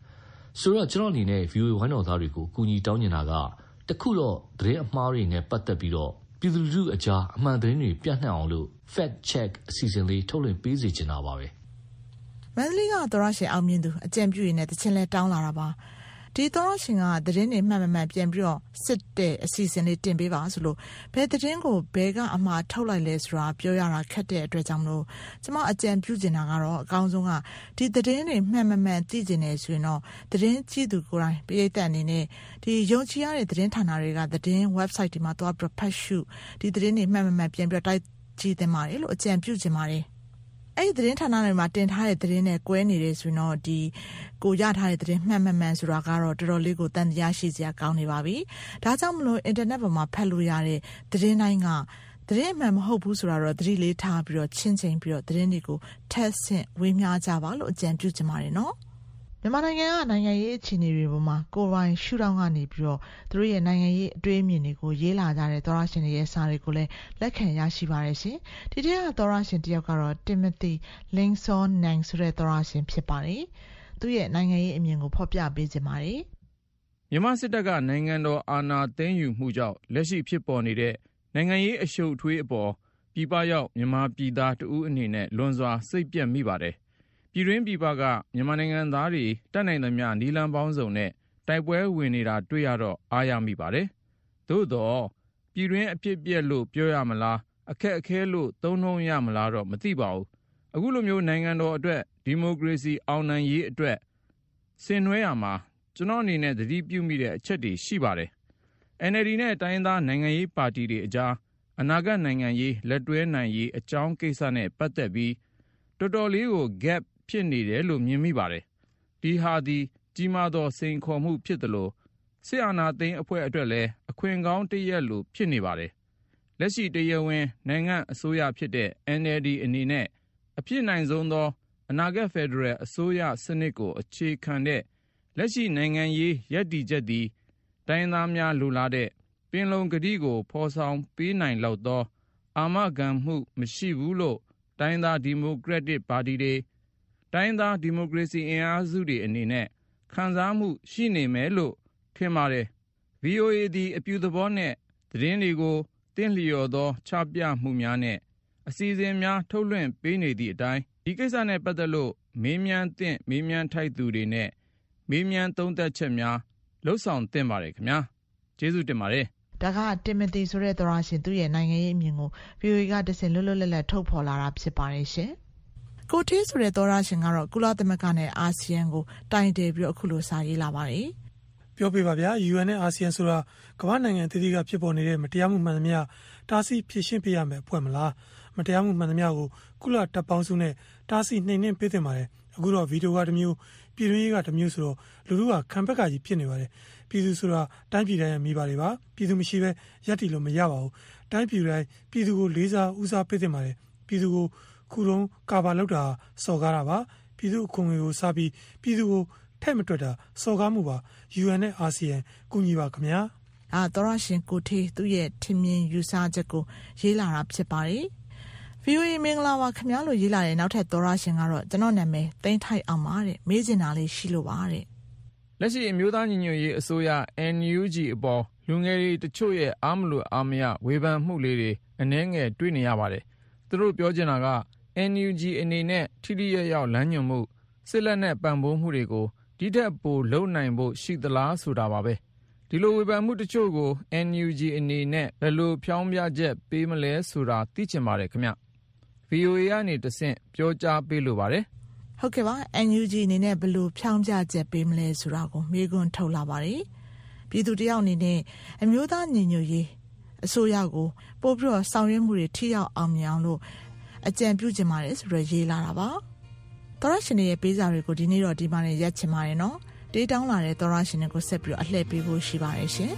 [SPEAKER 10] ဆိုတော့ကျွန်တော်အနေနဲ့ ဗီအိုအေ ဝိုင်းတော်သားတွေကိုကူညီတောင်းနေတာကတခုတော့သတင်းအမှားတွေနဲ့ပတ်သက်ပြီးတော့ပြည်သူလူထုအကြားအမှန်သတင်းတွေပြန့်နှံ့အောင်လို့ fact check အစီအစဉ်လေးထုတ်လွှင့်ပေးစေချင်တာပါပဲ
[SPEAKER 4] မန္တလေးကသောရရှင်အောင်မြင်သူအကြံပြုရင်းနဲ့တခြင်းလဲတောင်းလာတာပါဒီသောရရှင်ကသတင်းတွေမှန်မှန်မှန်ပြန်ပြီးတော့စစ်တဲ့အစီအစဉ်လေးတင်ပေးပါဆိုလို့ဘယ်သတင်းကိုဘယ်ကအမှားထုတ်လိုက်လဲဆိုတာပြောရတာခက်တဲ့အတွက်ကြောင့်မလို့ကျွန်မအကြံပြုချင်တာကတော့အကောင်းဆုံးကဒီသတင်းတွေမှန်မှန်မှန်သိကျင်နေဆိုရင်တော့သတင်းကြည့်သူကိုယ်တိုင်ပြည်သက်အနေနဲ့ဒီယုံကြည်ရတဲ့သတင်းဌာနတွေကသတင်း website တွေမှာသွားပြီးဖတ်ရှုဒီသတင်းတွေမှန်မှန်မှန်ပြန်ပြီးတိုက်ကြည့်တင်ပါတယ်လို့အကြံပြုချင်ပါတယ်အဲ့ဒီသတင်းဌာနတွေမှာတင်ထားတဲ့သတင်းနဲ့ကွဲနေတယ်ဆိုရင်တော့ဒီကိုရထားတဲ့သတင်းမှန်မှန်မှန်ဆိုတာကတော့တော်တော်လေးကိုတန်တရားရှိစရာကောင်းနေပါပြီ။ဒါကြောင့်မလို့အင်တာနက်ပေါ်မှာဖတ်လို့ရတဲ့သတင်းတိုင်းကသတင်းမှန်မဟုတ်ဘူးဆိုတာတော့သတိလေးထားပြီးတော့ချင်းချင်းပြီးတော့သတင်းတွေကိုထက်ဆင့်ဝေမျှကြပါလို့အကြံပြုချင်ပါတယ်နော်။မြန်မာနိုင်ငံကနိုင်ငံရေးအခြေအနေတွေပေါ်မှာကိုယ်ပိုင်ရှုထောင့်ကနေပြီးတော့သူတို့ရဲ့နိုင်ငံရေးအတွေးအမြင်တွေကိုရေးလာကြတဲ့သောရရှင်တွေရဲ့စာတွေကိုလည်းလက်ခံရရှိပါတယ်ရှင်။ဒီတည်းကသောရရှင်တယောက်ကတော့ Timothy Lingson Nang ဆိုတဲ့သောရရှင်ဖြစ်ပါတယ်။သူရဲ့နိုင်ငံရေးအမြင်ကိုဖော်ပြပေးခြင်းပါတယ်
[SPEAKER 16] ။မြန်မာစစ်တပ်ကနိုင်ငံတော်အာဏာသိမ်းယူမှုကြောင့်လက်ရှိဖြစ်ပေါ်နေတဲ့နိုင်ငံရေးအရှုပ်အထွေးအပေါ်ပြည်ပရောက်မြန်မာပြည်သားတဦးအနေနဲ့လွန်စွာစိတ်ပြတ်မိပါတယ်။ပြည်တွင်းပြည်ပကမြန်မာနိုင်ငံသားတွေတတ်နိုင်သမျှနီလန်ပေါင်းစုံနဲ့တိုက်ပွဲဝင်နေတာတွေ့ရတော့အားရမိပါတယ်။သို့တော့ပြည်တွင်းအဖြစ်ပြက်လို့ပြောရမလားအခက်အခဲလို့သုံးနှုန်းရမလားတော့မသိပါဘူး။အခုလိုမျိုးနိုင်ငံတော်အတွက်ဒီမိုကရေစီအောင်နိုင်ရေးအတွက်ဆင်နွှဲရမှာကျွန်တော်အနေနဲ့သတိပြုမိတဲ့အချက်တွေရှိပါတယ်။ အန် အယ် ဒီ နဲ့တိုင်းသားနိုင်ငံရေးပါတီတွေအကြားအနာဂတ်နိုင်ငံရေးလက်တွဲနိုင်ရေးအကြောင်းကိစ္စနဲ့ပတ်သက်ပြီးတော်တော်လေးကို gap ဖြစ်နေတယ်လို့မြင်မိပါတယ်။ဒီဟာသည်ကြီးမားသောစိန်ခေါ်မှုဖြစ်သလိုစစ်အာဏာသိမ်းအဖွဲ့အတွက်လည်းအခွင့်ကောင်းတစ်ရပ်လိုဖြစ်နေပါတယ်။လက်ရှိတရားဝင်နိုင်ငံအစိုးရဖြစ်တဲ့ အန် အယ် ဒီ အနေနဲ့အဖြစ်နိုင်ဆုံးသောအနာဂတ်ဖက်ဒရယ်အစိုးရစနစ်ကိုအခြေခံတဲ့လက်ရှိနိုင်ငံရေးရည်တည်ချက်သည်တိုင်းသားများလိုလားတဲ့ပင်လုံကတိကိုဖော်ဆောင်ပေးနိုင်လောက်သောအာမခံမှုမရှိဘူးလို့တိုင်းသားဒီမိုကရက်တစ်ပါတီတွေတိုင်းသားဒီမိုကရေစီအင်အားစုတွေအနေနဲ့ခံစားမှုရှိနေမယ်လို့ထင်ပါတယ်။ ဗီအိုအေ သည်အပြုသဘောနဲ့သတင်းတွေကိုတင့်လျော်သောချပြမှုများနဲ့အစီအစဉ်များထုတ်လွှင့်ပေးနေသည့်အတိုင်းဒီကိစ္စနဲ့ပတ်သက်လို့မေးမြန်းသင့်မေးမြန်းထိုက်သူတွေနဲ့မေးမြန်းသုံးသပ်ချက်များလှုပ်ဆောင်သင့်ပါတယ်ခင်ဗျာ။ကျေးဇူးတင်ပါတယ်
[SPEAKER 4] ။ဒါက Timothy ဆိုတဲ့သောရရှင်သူ့ရဲ့နိုင်ငံရေးအမြင်ကို ဗီအိုအေ ကတဆင့်လွတ်လွတ်လပ်လပ်ထုတ်ဖော်လာတာဖြစ်ပါတယ်ရှင်။ကိုထေးဆိုတဲ့သောရရှင်ကတော့ကုလသမဂ္ဂနဲ့အာဆီယံကိုတိုင်တယ်ပြီးတော့အခုလိုစာရေးလာပါတယ်
[SPEAKER 17] ။ပြောပြပါဗျာ ယူအန် နဲ့အာဆီယံဆိုတာကမ္ဘာနိုင်ငံအသီးသီးကဖြစ်ပေါ်နေတဲ့မတရားမှုမှန်သမျှတားဆီးဖြေရှင်းပေးရမယ်အဖွဲ့မလားမတရားမှုမှန်သမျှကိုကုလတပ်ပေါင်းစုနဲ့တားဆီးနှိမ်နှင်းပေးသင့်ပါတယ်အခုတော့ဗီဒီယိုကတစ်မျိုးပြည်တွင်းရေးကတစ်မျိုးဆိုတော့လူလူကခံဘက်ကကြီးဖြစ်နေပါတယ်ပြည်သူဆိုတာတိုင်းပြည်တိုင်းရဲ့မိဘတွေပါပြည်သူမရှိဘဲရပ်တည်လို့မရပါဘူးတိုင်းပြည်တိုင်းပြည်သူကိုလေးစားဦးစားပေးသင့်ပါတယ်ပြည်သူကိုခုတုံးကာဘာလောက်တာစော်ကားတာပါပြည်သူအခွင့်အရေးကိုစားပြီးပြည်သူကိုထဲ့မတွက်တာစော်ကားမှုပါ ယူအန် နဲ့ အာဆီယံကူညီပါခင်ဗျာ
[SPEAKER 4] အာသောရရှင်ကိုထေးသူ့ရဲ့ထင်မြင်ယူဆချက်ကိုရေးလာတာဖြစ်ပါတယ်ဗီအိုအေမင်္ဂလာပါခင်ဗျာလို့ရေးလာတဲ့နောက်ထပ်သောရရှင်ကတော့ကျွန်တော်နာမည်သိန်းထိုက်အောင်ပါတဲ့မေးချင်တာလေးရှိလို့ပါတဲ့
[SPEAKER 16] လက်ရှိအမျိုးသားညီညွတ်ရေးအစိုးရ အန် ယူ ဂျီ အပေါ်လူငယ်တွေတချို့ရဲ့အားမလို့အားမရဝေဖန်မှုလေးတွေအနည်းငယ်တွေ့နေရပါတယ်သူတို့ပြောချင်တာက အန် ယူ ဂျီ အနေနဲ့ထိထိရောက်ရောက်လမ်းညွှန်မှုစစ်လက်နဲ့ပံ့ပိုးမှုတွေကိုဒီထက်ပိုလုပ်နိုင်ဖို့ရှိသလားဆိုတာပါပဲဒီလိုဝေဖန်မှုတချို့ကို အန် ယူ ဂျီ အနေနဲ့ဘယ်လိုဖြောင်းပြချက်ပေးမလဲဆိုတာသိချင်ပါတယ်ခင်ဗျ ဗီအိုအေ ကနေတဆင့်ပြောကြားပေးလိုပါတယ်
[SPEAKER 4] ဟုတ်ကဲ့ပါ အန် ယူ ဂျီ အနေနဲ့ဘယ်လိုဖြောင်းပြချက်ပေးမလဲဆိုတာကိုမေးခွန်းထုတ်လာပါတယ်ပြည်သူတယောက်အနေနဲ့အမျိုးသားညီညွတ်ရေးအစိုးရကိုပို့ပြီးတော့ဆောင်ရွက်မှုတွေထိရောက်အောင်မြင်အောင်လို့အကြံပြုချင်ပါတယ်ဆိုတော့ရေးလာတာပါသောရရှင်ရဲ့ပေးစာတွေကိုဒီနေ့တော့ဒီမှာနဲ့ရက်ချင်ပါတယ်နော်တေးတောင်းလာတဲ့သောရရှင်တွေကိုဆက်ပြီးတော့အလှည့်ပေးဖို့ရှိပါတယ်ရှင်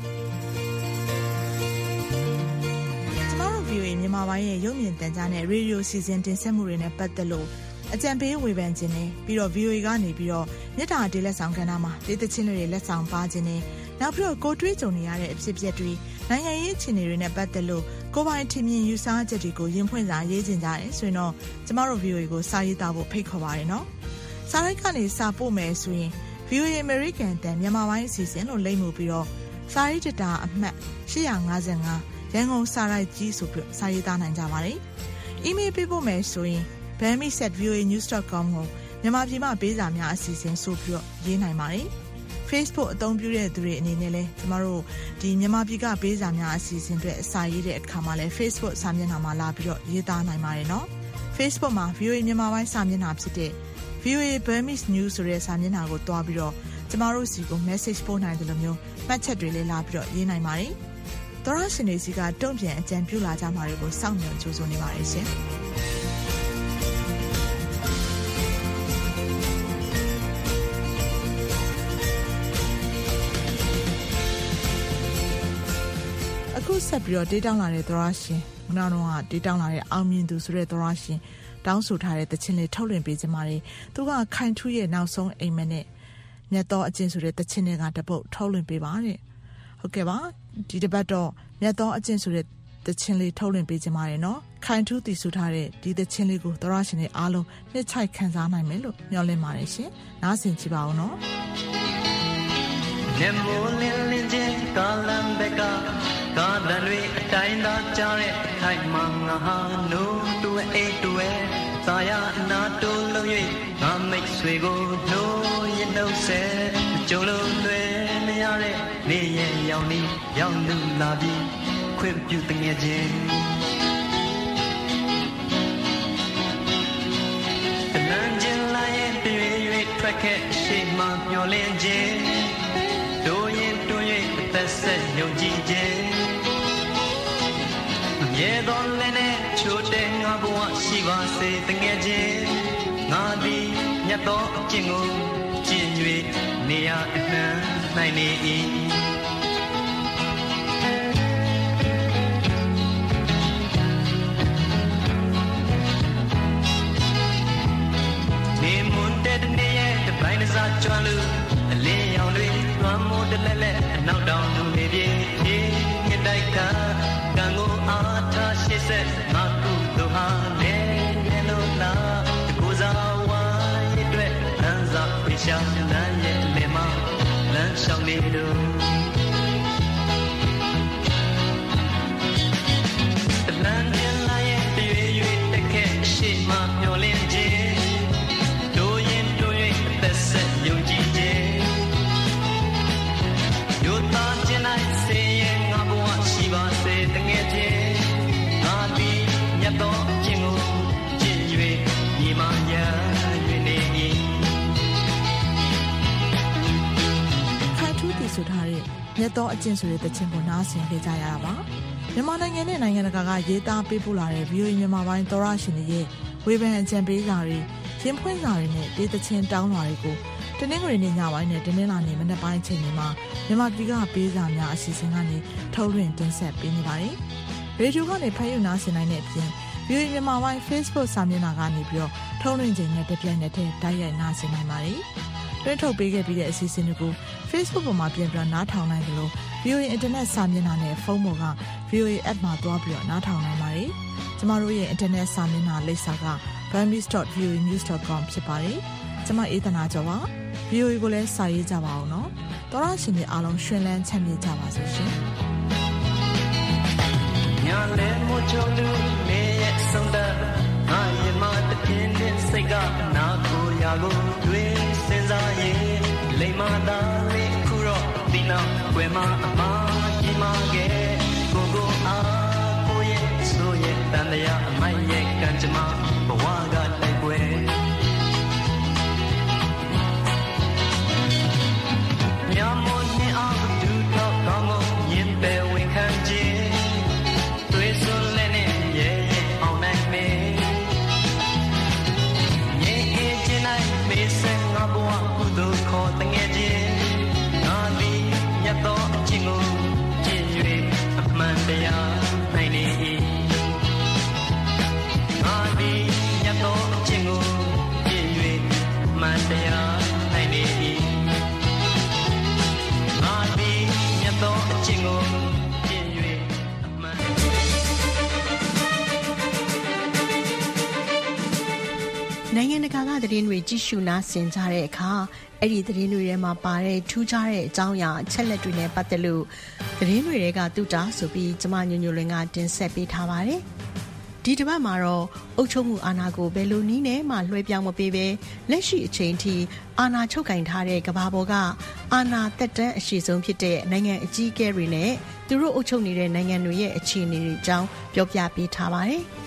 [SPEAKER 4] ကျမတို့ ဗီအိုအေ မြန်မာပိုင်းရဲ့ရုပ်မြင်သံကြားနဲ့ရေဒီယိုစီစဉ်တင်ဆက်မှုတွေနဲ့ပတ်သက်လို့အကြံပေးဝေဖန်ခြင်းနဲ့ပြီးတော့ ဗီအိုအေ ကနေပြီးတော့မြေတားတေးလက်ဆောင်ကဏ္ဍမှာဒေသချင်းတွေလက်ဆောင်ပါခြင်းနဲ့နောက်ပြီးတော့ကိုတွေးကြုံနေရတဲ့အဖြစ်အပျက်တွေနိုင်ငံရေးအခြေအနေတွေနဲ့ပတ်သက်လို့ကိုပိုင်ထင်မြင်ယူဆချက်တွေကိုရင်ဖွင့်စာရေးခြင်းကြတယ်ဆိုရင်တော့ကျမတို့ ဗီအိုအေ ကိုစာရေးသားဖို့ဖိတ်ခေါ်ပါရနော်စာရိုက်ကနေစာပို့မယ်ဆိုရင် ဗီဗီအိုအေ American အသံမြန်မာပိုင်းအစီအစဉ်လို့လိမ့်မှုပြီးတော့စာရေးတတာအမှတ်၈၅၅ရန်ကုန်စာရိုက်ကြီးဆိုပြီးစာရေးသားနိုင်ကြပါတယ်။ email ပေးဖို့မယ်ဆိုရင် burmese at v o a news dot com ကိုမြန်မာပြည်မှာပေးစာများအစီအစဉ်ဆိုပြီးတော့ရေးနိုင်ပါတယ်။ Facebook အသုံးပြုတဲ့သူတွေအနေနဲ့လည်းကျမတို့ဒီမြန်မာပြည်ကပေးစာများအစီအစဉ်တွေအစာရေးတဲ့အခါမှာလည်း Facebook စာမျက်နှာမှာလာပြီးတော့ရေးသားနိုင်ပါတယ်နော်။ Facebook မှာ ဗီအိုအေ မြန်မာပိုင်းစာမျက်နှာဖြစ်တဲ့ ဗီအိုအေ Burmese News ဆိုတဲ့စာမျက်နှာကိုတွားပြီးတော့ကျမတို့စီကို message ပို့နိုင်တယ်လို့မျိုးမှတ်ချက်တွေလည်းလာပြီးတော့ရေးနိုင်ပါတယ်။သောရရှင်တွေစီကတုံ့ပြန်အကြံပြုလာကြမှာတွေကိုစောင့်မျှော်ကြိုးစားနေပါတယ်ရှင်။အခုဆက်ပြီးတော့ဒေးတောင်းလာတဲ့သောရရှင်ခုနကတော့ဒေးတောင်းလာတဲ့အောင်မြင်သူဆိုတဲ့သောရရှင်တောင်းဆိုထားတဲ့တခြင်းလေးထုတ်လွှင့်ပေးကြပါမယ်။သူကခိုင်ထူးရဲ့နောက်ဆုံးအိမ်မက်နဲ့မြတ်သောအကျင့်ဆိုတဲ့တခြင်းတွေကတပုတ်ထုတ်လွှင့်ပေးပါတဲ့။ဟုတ်ကဲ့ပါဒီတစ်ပတ်တော့မြတ်သောအကျင့်ဆိုတဲ့တခြင်းလေးထုတ်လွှင့်ပေးကြပါရနော်။ခိုင်ထူးတည်ဆူထားတဲ့ဒီတခြင်းလေးကိုသောရရှင်တွေအားလုံးနှစ်ချိုက်ခံစားနိုင်မယ်လို့မျှော်လင့်ပါတယ်ရှင်။နားဆင်ကြပါဦးနော်။
[SPEAKER 18] Ne mo lin lin je kalam beka ka dan lwe atai da cha de thai ma nga ha no tu e tu e sa ya na tu lo yue nga mai swe go no yin no se chou lo lwe ne ya de ne ye yaung ni yaung lu la bi khwet pyu ta nge jin nan jin la ye tue yue twet khet shi ma myo lin jinတို့ရင်တို့ရဲ့အသက်ဆက်ယုံကြည်ခြင်းမြေတော်လည်းနဲ့ချိုးတဲ့ငါဘဝရှိပါစေတကယ်ချင်းငါသည်မြတ်သောအကျင့်ကိုကျင့်၍နေရအနှံနိုင်နေ၏နေမွန်တဲ့နေရဲ့တပိုင်းတစားကျွမ်းလူအလင်းရောင်တွေလွမ်းမိုးတလဲလဲနောက်တောင်လူနေပြေးပြေးငတိုက်ခါကံကိုအားထားရှိစေငါကုသိုလ်ဟာလဲလဲလို့လားတကူစားဝါရစ်တွေလမ်းစာပြေရှာလမ်းရဲ့လေမလမ်းရှောင်းနေလို့တလန်းပြလာရဲ့တရွေရွေတက်ခဲ့ရှိမှမျောလင်းခြင်းတို့ရင်တို့ရဲ့အသက်ဆက်ယုံကြည်ခြင်းစေရင်ငါဘဝရှိပါစေတကယ်ချင်းငါသည်မြတ်သောအကျင့်ကိုကျင့်၍ညီမညာ၍နေ၏
[SPEAKER 4] ခိုင်ထူးတည်ဆိုထားတဲ့မြတ်သောအကျင့်ဆိုတဲ့တခြင်းကိုနားဆင်ကြကြရတာပါမြန်မာနိုင်ငံနဲ့နိုင်ငံတကာကရေးသားပေးပို့လာတဲ့ ဗီအိုအေ မြန်မာပိုင်းသောရရှင်တွေရဲ့ဝေဖန်အကြံပေးစာတွေရင်ဖွင့်စာတွေနဲ့ဒေသချင်းတောင်းလာတွေကိုတနင်္ဂနွေနေ့ညပိုင်းနဲ့တနင်္လာနေ့မနက်ပိုင်းအချိန်တွေမှာမြန်မာပြည်ကပေးစာများအစီအစဉ်ကနေထုတ်လွှင့်တင်ဆက်ပေးနေပါတယ်။ရေဒီယိုကနေဖတ်ယူနားဆင်နိုင်တဲ့အပြင် ဗီအိုအေ မြန်မာပိုင်း Facebook စာမျက်နှာကနေပြီးတော့ထုတ်လွှင့်ချိန်နဲ့တပြိုင်နက်တည်းတိုက်ရိုက်နားဆင်နိုင်ပါတယ်။တွင်းထုတ်ပေးခဲ့ပြီးတဲ့အစီအစဉ်တွေကို Facebook ပေါ်မှာပြင်ပြနားထောင်နိုင်တယ်လို့ ဗီအိုအေ Internet စာမျက်နှာနဲ့ဖုန်းပေါ်က ဗီအိုအေ App မှာတွားပြီးတော့နားထောင်နိုင်ပါတယ်။ကျမတို့ရဲ့ Internet စာမျက်နှာလိပ်စာက burmese dot v o a news dot com ဖြစ်ပါတယ်။ကျမအေးသနာကျော်ပါဗီအိုအေကိုလည်းစာရေးကြပါအောင်နော်တော်ရရှင်တွေအားလုံးရှင်လန်းချမ်းမြေ့ကြပါစေရှင်
[SPEAKER 18] ညာလဲမို့ချုံလူနေရဲ့ဆုံးတဲ့ငါရင်မတပြင်းနဲ့စိတ်ကနာကိုရာကိုတွေးစဉ်းစားရင်လိမ္မာသာလေးခုတော့ဒီနောက်ွယ်မအမကြီးမခဲ့ကိုကိုအားကိုရဲ့ဆိုရဲ့တန်တရားအမိုက်ရဲ့ကံကြမ္မာဘဝကတိုက်ပွဲညမို့နေအောင်ဒူတော့ကောင်းကောင်းညင်ပဲဝင်ခံခြင်းတွေးစွလဲနဲ့ရဲ့ရဲ့အောင်နိုင်မေညင်အေးခြင်းနိုင်မေးစငါဘဝကုသိုလ်ခေါ်တငယ်ခြင်းငါသည်မြတ်သောအခြင်းကိုကျင့်၍အမှန်တရားနိုင်နေ၏ငါသည်မြတ်သောအခြင်းကိုကျင့်၍အမှန်တရားနိုင်နေ၏
[SPEAKER 19] သတင်းတွေကြည့်ရှုနားဆင်ကြတဲ့အခါအဲ့ဒီသတင်းတွေထဲမှာပါတဲ့ထူးခြားတဲ့အကြောင်းအရာအချက်လက်တွေနဲ့ပတ်သက်လို့သတင်းတွေကတူတာဆိုပြီးကျမညွညွလွင်ကတင်ဆက်ပေးထားပါတယ်။ဒီတစ်ပတ်မှာတော့အုပ်ချုပ်မှုအာဏာကိုဘယ်လိုနည်းနဲ့မှလွှဲပြောင်းမပေးဘဲလက်ရှိအချိန်ထိအာဏာချုပ်ကင်ထားတဲ့ကမ္ဘာပေါ်ကအာဏာသက်တမ်းအရှိဆုံးဖြစ်တဲ့နိုင်ငံအကြီးအကဲတွေနဲ့သူတို့အုပ်ချုပ်နေတဲ့နိုင်ငံတွေရဲ့အခြေအနေတွေအကြောင်းပြောပြပေးထားပါတယ်။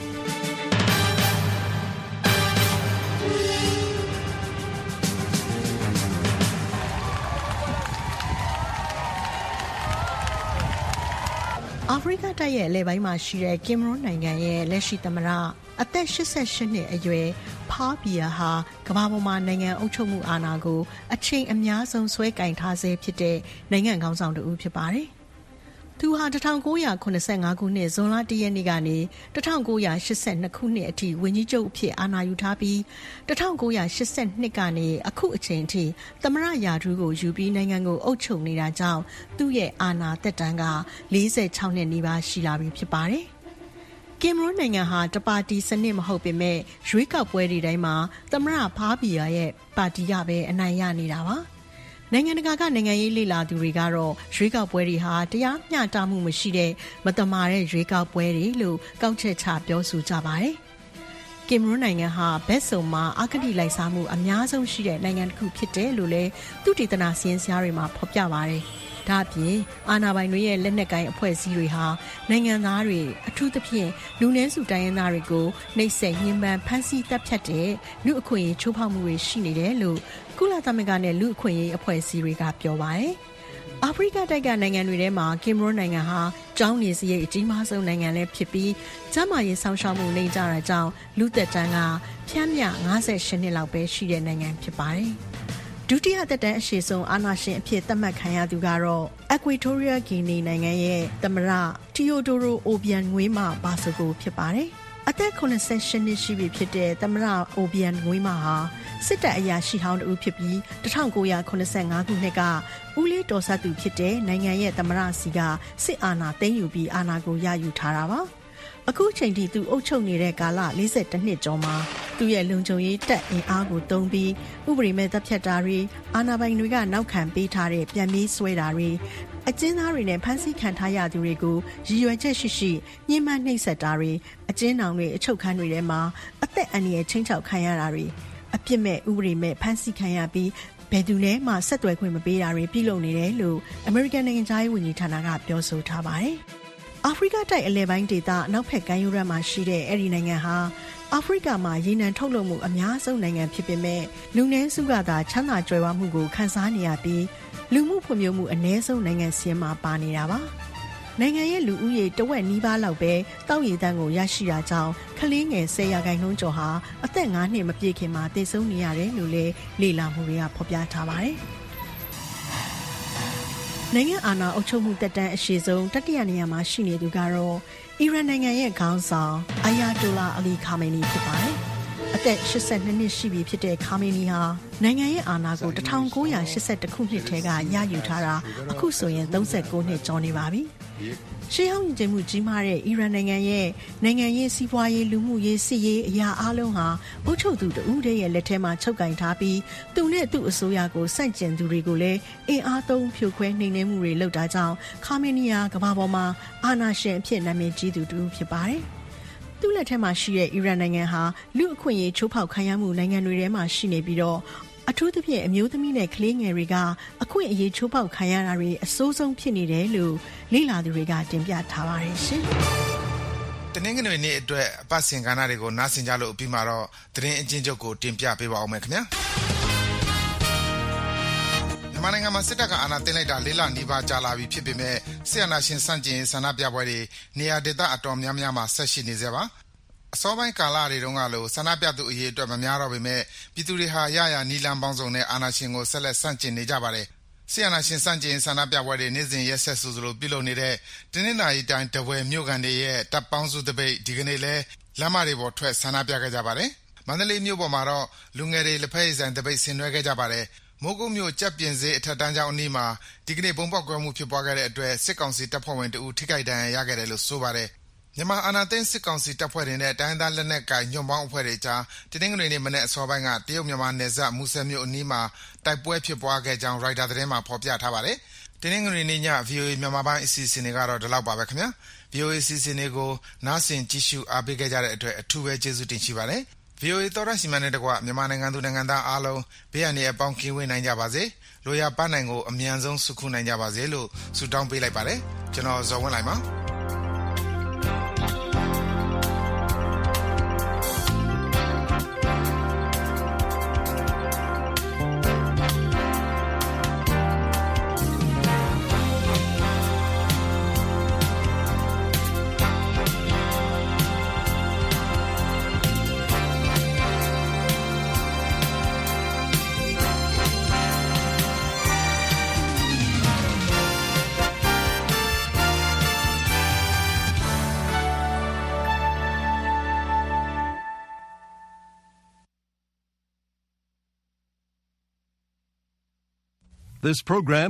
[SPEAKER 19] အာဖရိကတိုက်ရဲ့အလယ်ပိုင်းမှာရှိတဲ့ကင်မရွန်နိုင်ငံရဲ့လက်ရှိသမ္မတအသက်၈၈နှစ်အရွယ်ဖာဘီယာဟာကမ္ဘာပေါ်မှာနိုင်ငံအုပ်ချုပ်မှုအာဏာကိုအချိန်အများဆုံးဆွဲကင်ထားဆဲဖြစ်တဲ့နိုင်ငံခေါင်းဆောင်တစ်ဦးဖြစ်ပါတယ်။သူဟာ၁၉၇၅ခုနှစ်ဇွန်လ၁ရက်နေ့ကနေ၁၉၈၂ခုနှစ်အထိဝန်ကြီးချုပ်အဖြစ်အာဏာယူထားပြီး၁၉၈၂ကနေအခုအချိန်အထိသမ္မတရာထူးကိုယူပြီးနိုင်ငံကိုအုပ်ချုပ်နေတာကြောင့်သူ့ရဲ့အာဏာသက်တမ်းက၄၆နှစ်နီးပါးရှိလာပြီဖြစ်ပါတယ်။ကင်မရွန်နိုင်ငံဟာတပါတီစနစ်မဟုတ်ပေမဲ့ရွေးကောက်ပွဲတွေတိုင်းမှာသမ္မတဖာဘီယာရဲ့ပါတီကပဲအနိုင်ရနေတာပါ။နိုင်ငံတကာကနိုင်ငံရေးလေ့လာသူတွေကတော့ရွေးကောက်ပွဲတွေဟာတရားမျှတမှုမရှိတဲ့မတမာတဲ့ရွေးကောက်ပွဲတွေလို့ကောက်ချက်ချပြောဆိုကြပါတယ်။ကင်မရွန်နိုင်ငံဟာဘက်စုံမှာအကတိလိုက်စားမှုအများဆုံးရှိတဲ့နိုင်ငံတစ်ခုဖြစ်တယ်လို့လည်းသုတေသနစီရင်စရာတွေမှာဖော်ပြပါတယ်။ဒါ့အပြင်အာဏာပိုင်တွေရဲ့လက်နက်ကိုင်အဖွဲ့အစည်းတွေဟာနိုင်ငံသားတွေအထူးသဖြင့်လူနည်းစုတိုင်းရင်းသားတွေကိုနှိပ်စက်ညှဉ်းပန်းဖမ်းဆီးတပ်ဖြတ်တဲ့လူအခွင့်အရေးချိုးဖောက်မှုတွေရှိနေတယ်လို့ကုလသမဂ္ဂနဲ့လူအခွင့်အရေးအဖွဲ့အစည်းတွေကပြောပါတယ်။အာဖရိကတိုက်ကနိုင်ငံတွေထဲမှာကင်မရွန်နိုင်ငံဟာကျောင်းနေစရိတ်အကြီးမားဆုံးနိုင်ငံလည်းဖြစ်ပြီးကျန်းမာရေးစောင့်ရှောက်မှုနှိမ်ကျတာကြောင့်လူသက်တမ်းကဖြန်းမြ၅၈နှစ်လောက်ပဲရှိတဲ့နိုင်ငံဖြစ်ပါတယ်။ဒုတိယသက်တမ်းအရှိဆုံးအာဏာရှင်အဖြစ်သတ်မှတ်ခံရသူကတော့ Equatorial Guinea နိုင်ငံရဲ့သမ္မတ Teodoro Obiang Nguema Basogo ဖြစ်ပါတယ်။အသက်၇၈နှစ်ရှိပြီဖြစ်တဲ့သမ္မတ Obiang Nguema ဟာစစ်တပ်အရာရှိဟောင်းတူဖြစ်ပြီး၁၉၇၅ခုနှစ်ကဦးလေးတော်ဆက်သူဖြစ်တဲ့နိုင်ငံရဲ့သမ္မတစီကစစ်အာဏာသိမ်းယူပြီးအာဏာကိုရယူထားတာပါ။အခုချိန်ထိသူအုပ်ချုပ်နေတဲ့ကာလ၄၁နှစ်ကျော်မှာသူ့ရဲ့လုံခြုံရေးတပ်အင်အားကိုသုံးပြီးဥပဒေမဲ့တပ်ဖြတ်တာတွေအာဏာပိုင်တွေကနောက်ခံပေးထားတဲ့ပြန်ပြီးဆွဲတာတွေအကျဉ်းသားတွေနဲ့ဖမ်းဆီးခံထားရသူတွေကိုရည်ရွယ်ချက်ရှိရှိညှဉ်းပန်းနှိပ်စက်တာတွေအကျဉ်းထောင်တွေအချုပ်ခန်းတွေထဲမှာအသက်အန္တရာယ်ချင်းချောက်ခံရတာတွေအပြစ်မဲ့ဥပဒေမဲ့ဖမ်းဆီးခံရပြီးဘယ်သူနဲ့မှဆက်သွယ်ခွင့်မပေးတာတွေပြုလုပ်နေတယ်လို့အမေရိကန်နိုင်ငံသားရေးဝန်ကြီးဌာနကပြောဆိုထားပါတယ်။အာဖရိကတိုက်အလယ်ပိုင်းဒေသအနောက်ဘက်ကမ်းရိုးတန်းမှာရှိတဲ့အဲ့ဒီနိုင်ငံဟာအာဖရိကမှာရေနံထုတ်လုပ်မှုအများဆုံးနိုင်ငံဖြစ်ပေမဲ့လူနည်းစုကသာချမ်းသာကြွယ်ဝမှုကိုခန်းစားနေရပြီးလူမှုဖွံ့ဖြိုးမှုအနည်းဆုံးနိုင်ငံစီးမှာပါနေတာပါ။နိုင်ငံရဲ့လူဦးရေတဝက်နီးပါးလောက်ပဲတောက်ရည်တန်းကိုရရှိတာကြောင့်ကလေးငယ်၁၀ရာခိုင်နှုန်းကျော်ဟာအသက်၅နှစ်မပြည့်ခင်မှာတည်ဆုံနေရတယ်လို့လည်းလေ့လာမှုတွေကဖော်ပြထားပါတယ်။နိုင်ငံအာဏာအုပ်ချုပ်မှုတက်တန်းအရှိဆုံးတတိယနေရာမှာရှိနေသူကတော့အီရန်နိုင်ငံရဲ့ခေါင်းဆောင်အာယာတိုလာအလီခါမေနီဖြစ်ပါတယ်။အသက်၈၂နှစ်ရှိပြီဖြစ်တဲ့ခါမေနီဟာနိုင်ငံရဲ့အာဏာကို၁၉၈၁ခုနှစ်ထဲကရယူထားတာအခုဆိုရင်၃၉နှစ်ကျော်နေပါပြီ။ရှေးဟောင်းယဉ်ကျေးမှုကြီးမားတဲ့အီရန်နိုင်ငံရဲ့နိုင်ငံရေးစီးပွားရေးလူမှုရေးစစ်ရေးအရာအလုံးဟာအုပ်ချုပ်သူတဦးတည်းရဲ့လက်ထဲမှာချုပ်ကင်ထားပြီးသူနဲ့သူ့အစိုးရကိုစန့်ကျင်သူတွေကိုလည်းအင်အားသုံးဖြိုခွဲနှိမ်နင်းမှုတွေလုပ်တာကြောင့်ခါမေနီယာကမ္ဘာပေါ်မှာအာဏာရှင်အဖြစ်နာမည်ကြီးသူတူဖြစ်ပါတယ်။သူ့လက်ထက်မှာရှိတဲ့အီရန်နိုင်ငံဟာလူအခွင့်အရေးချိုးဖောက်ခံရမှုနိုင်ငံတွေထဲမှာရှိနေပြီးတော့အထူးသဖြင့်အမျိုးသမီးနဲ့ကလေးငယ်တွေကအခွင့်အရေးချိုးဖောက်ခံရတာတွေအဆိုးဆုံးဖြစ်နေတယ်လို့လေ့လာသူတွေကတင်ပြထားပါတယ်ရှင်
[SPEAKER 2] ။တနင်္ဂနွေနေ့အတွက်အပတ်စဉ်ကဏ္ဍတွေကိုနားဆင်ကြလို့ပြီးမှတော့သတင်းအကျဉ်းချုပ်ကိုတင်ပြပေးပါအောင်မယ်ခင်ဗျာ။မြန်မာနိုင်ငံမှာစစ်တပ်ကအာဏာသိမ်းလိုက်တာလေးလနီးပါးကြာလာပြီဖြစ်ပေမဲ့စစ်အာဏာရှင်ဆန့်ကျင်ဆန္ဒပြပွဲတွေနေရာဒေသအတော်များများမှာဆက်ရှိနေသေးပါအစောပိုင်းကာလတွေတုန်းကလိုဆန္ဒပြသူအရေးအတွက်မများတော့ပေမဲ့ပြည်သူတွေဟာရရနီလန်ပေါင်းစုံနဲ့အာဏာရှင်ကိုဆက်လက်ဆန့်ကျင်နေကြပါတယ်။ဆီယနာရှင်ဆန့်ကျင်ဆန္ဒပြပွဲတွေနေ့စဉ်ရက်ဆက်ဆိုသလိုပြုလုပ်နေတဲ့တင်းနှင်းနာရီတိုင်းတဝဲမြို့ကန်တွေရဲ့တပ်ပေါင်းစုတပိတ်ဒီကနေ့လဲလမ်းမတွေပေါ်ထွက်ဆန္ဒပြခဲ့ကြပါတယ်။မန္တလေးမြို့ပေါ်မှာတော့လူငယ်တွေလက်ဖက်ရည်ဆိုင်တပိတ်ဆင်နွှဲခဲ့ကြပါတယ်။မိုးကုတ်မြို့ကြက်ပြင်စေးအထက်တန်းကျောင်းအနီးမှာဒီကနေ့ဘုံပေါက်ကွဲမှုဖြစ်ပွားခဲ့တဲ့အတွက်စစ်ကောင်စီတပ်ဖွဲ့ဝင်တအူထိခိုက်ဒဏ်ရာရခဲ့တယ်လို့ဆိုပါတယ်။မြန်မာအာဏာသိမ်းစစ်ကောင်စီတပ်ဖွဲ့တွေနဲ့တိုင်းသားလက်နက်ကိုင်ညွန့်ပေါင်းအဖွဲ့တွေကြားတင်းငွေနေ့မနေ့အစောပိုင်းကတရုတ်မြန်မာနယ်စပ်မူဆယ်မြို့အနီးမှာတိုက်ပွဲဖြစ်ပွားခဲ့ကြောင်းရိုက်တာသတင်းမှာဖော်ပြထားပါတယ်။တင်းငွေနေ့ည ဗီအိုအေ မြန်မာပိုင်းအစီအစဉ်တွေကတော့ဒီလောက်ပါပဲခင်ဗျာ။ ဗီအိုအေ အစီအစဉ်တွေကိုနားဆင်ကြည့်ရှုအားပေးခဲ့ကြတဲ့အတွက်အထူးပဲကျေးဇူးတင်ရှိပါတယ်။ ဗီအိုအေသောတရှိမှနဲ့တကွမြန်မာနိုင်ငံသူနိုင်ငံသားအားလုံးဘေးအန္တရာယ်ပေါင်းကင်းဝေးနိုင်ကြပါစေ။လိုရာပန်းနိုင်ကိုအမြန်ဆုံးစုခုနိုင်ကြပါစေလို့ဆုတောင်းပေးလိုက်ပါတယ်။ကျွန်တော်ဇော်ဝင်းလှိုင်ပါ
[SPEAKER 1] This program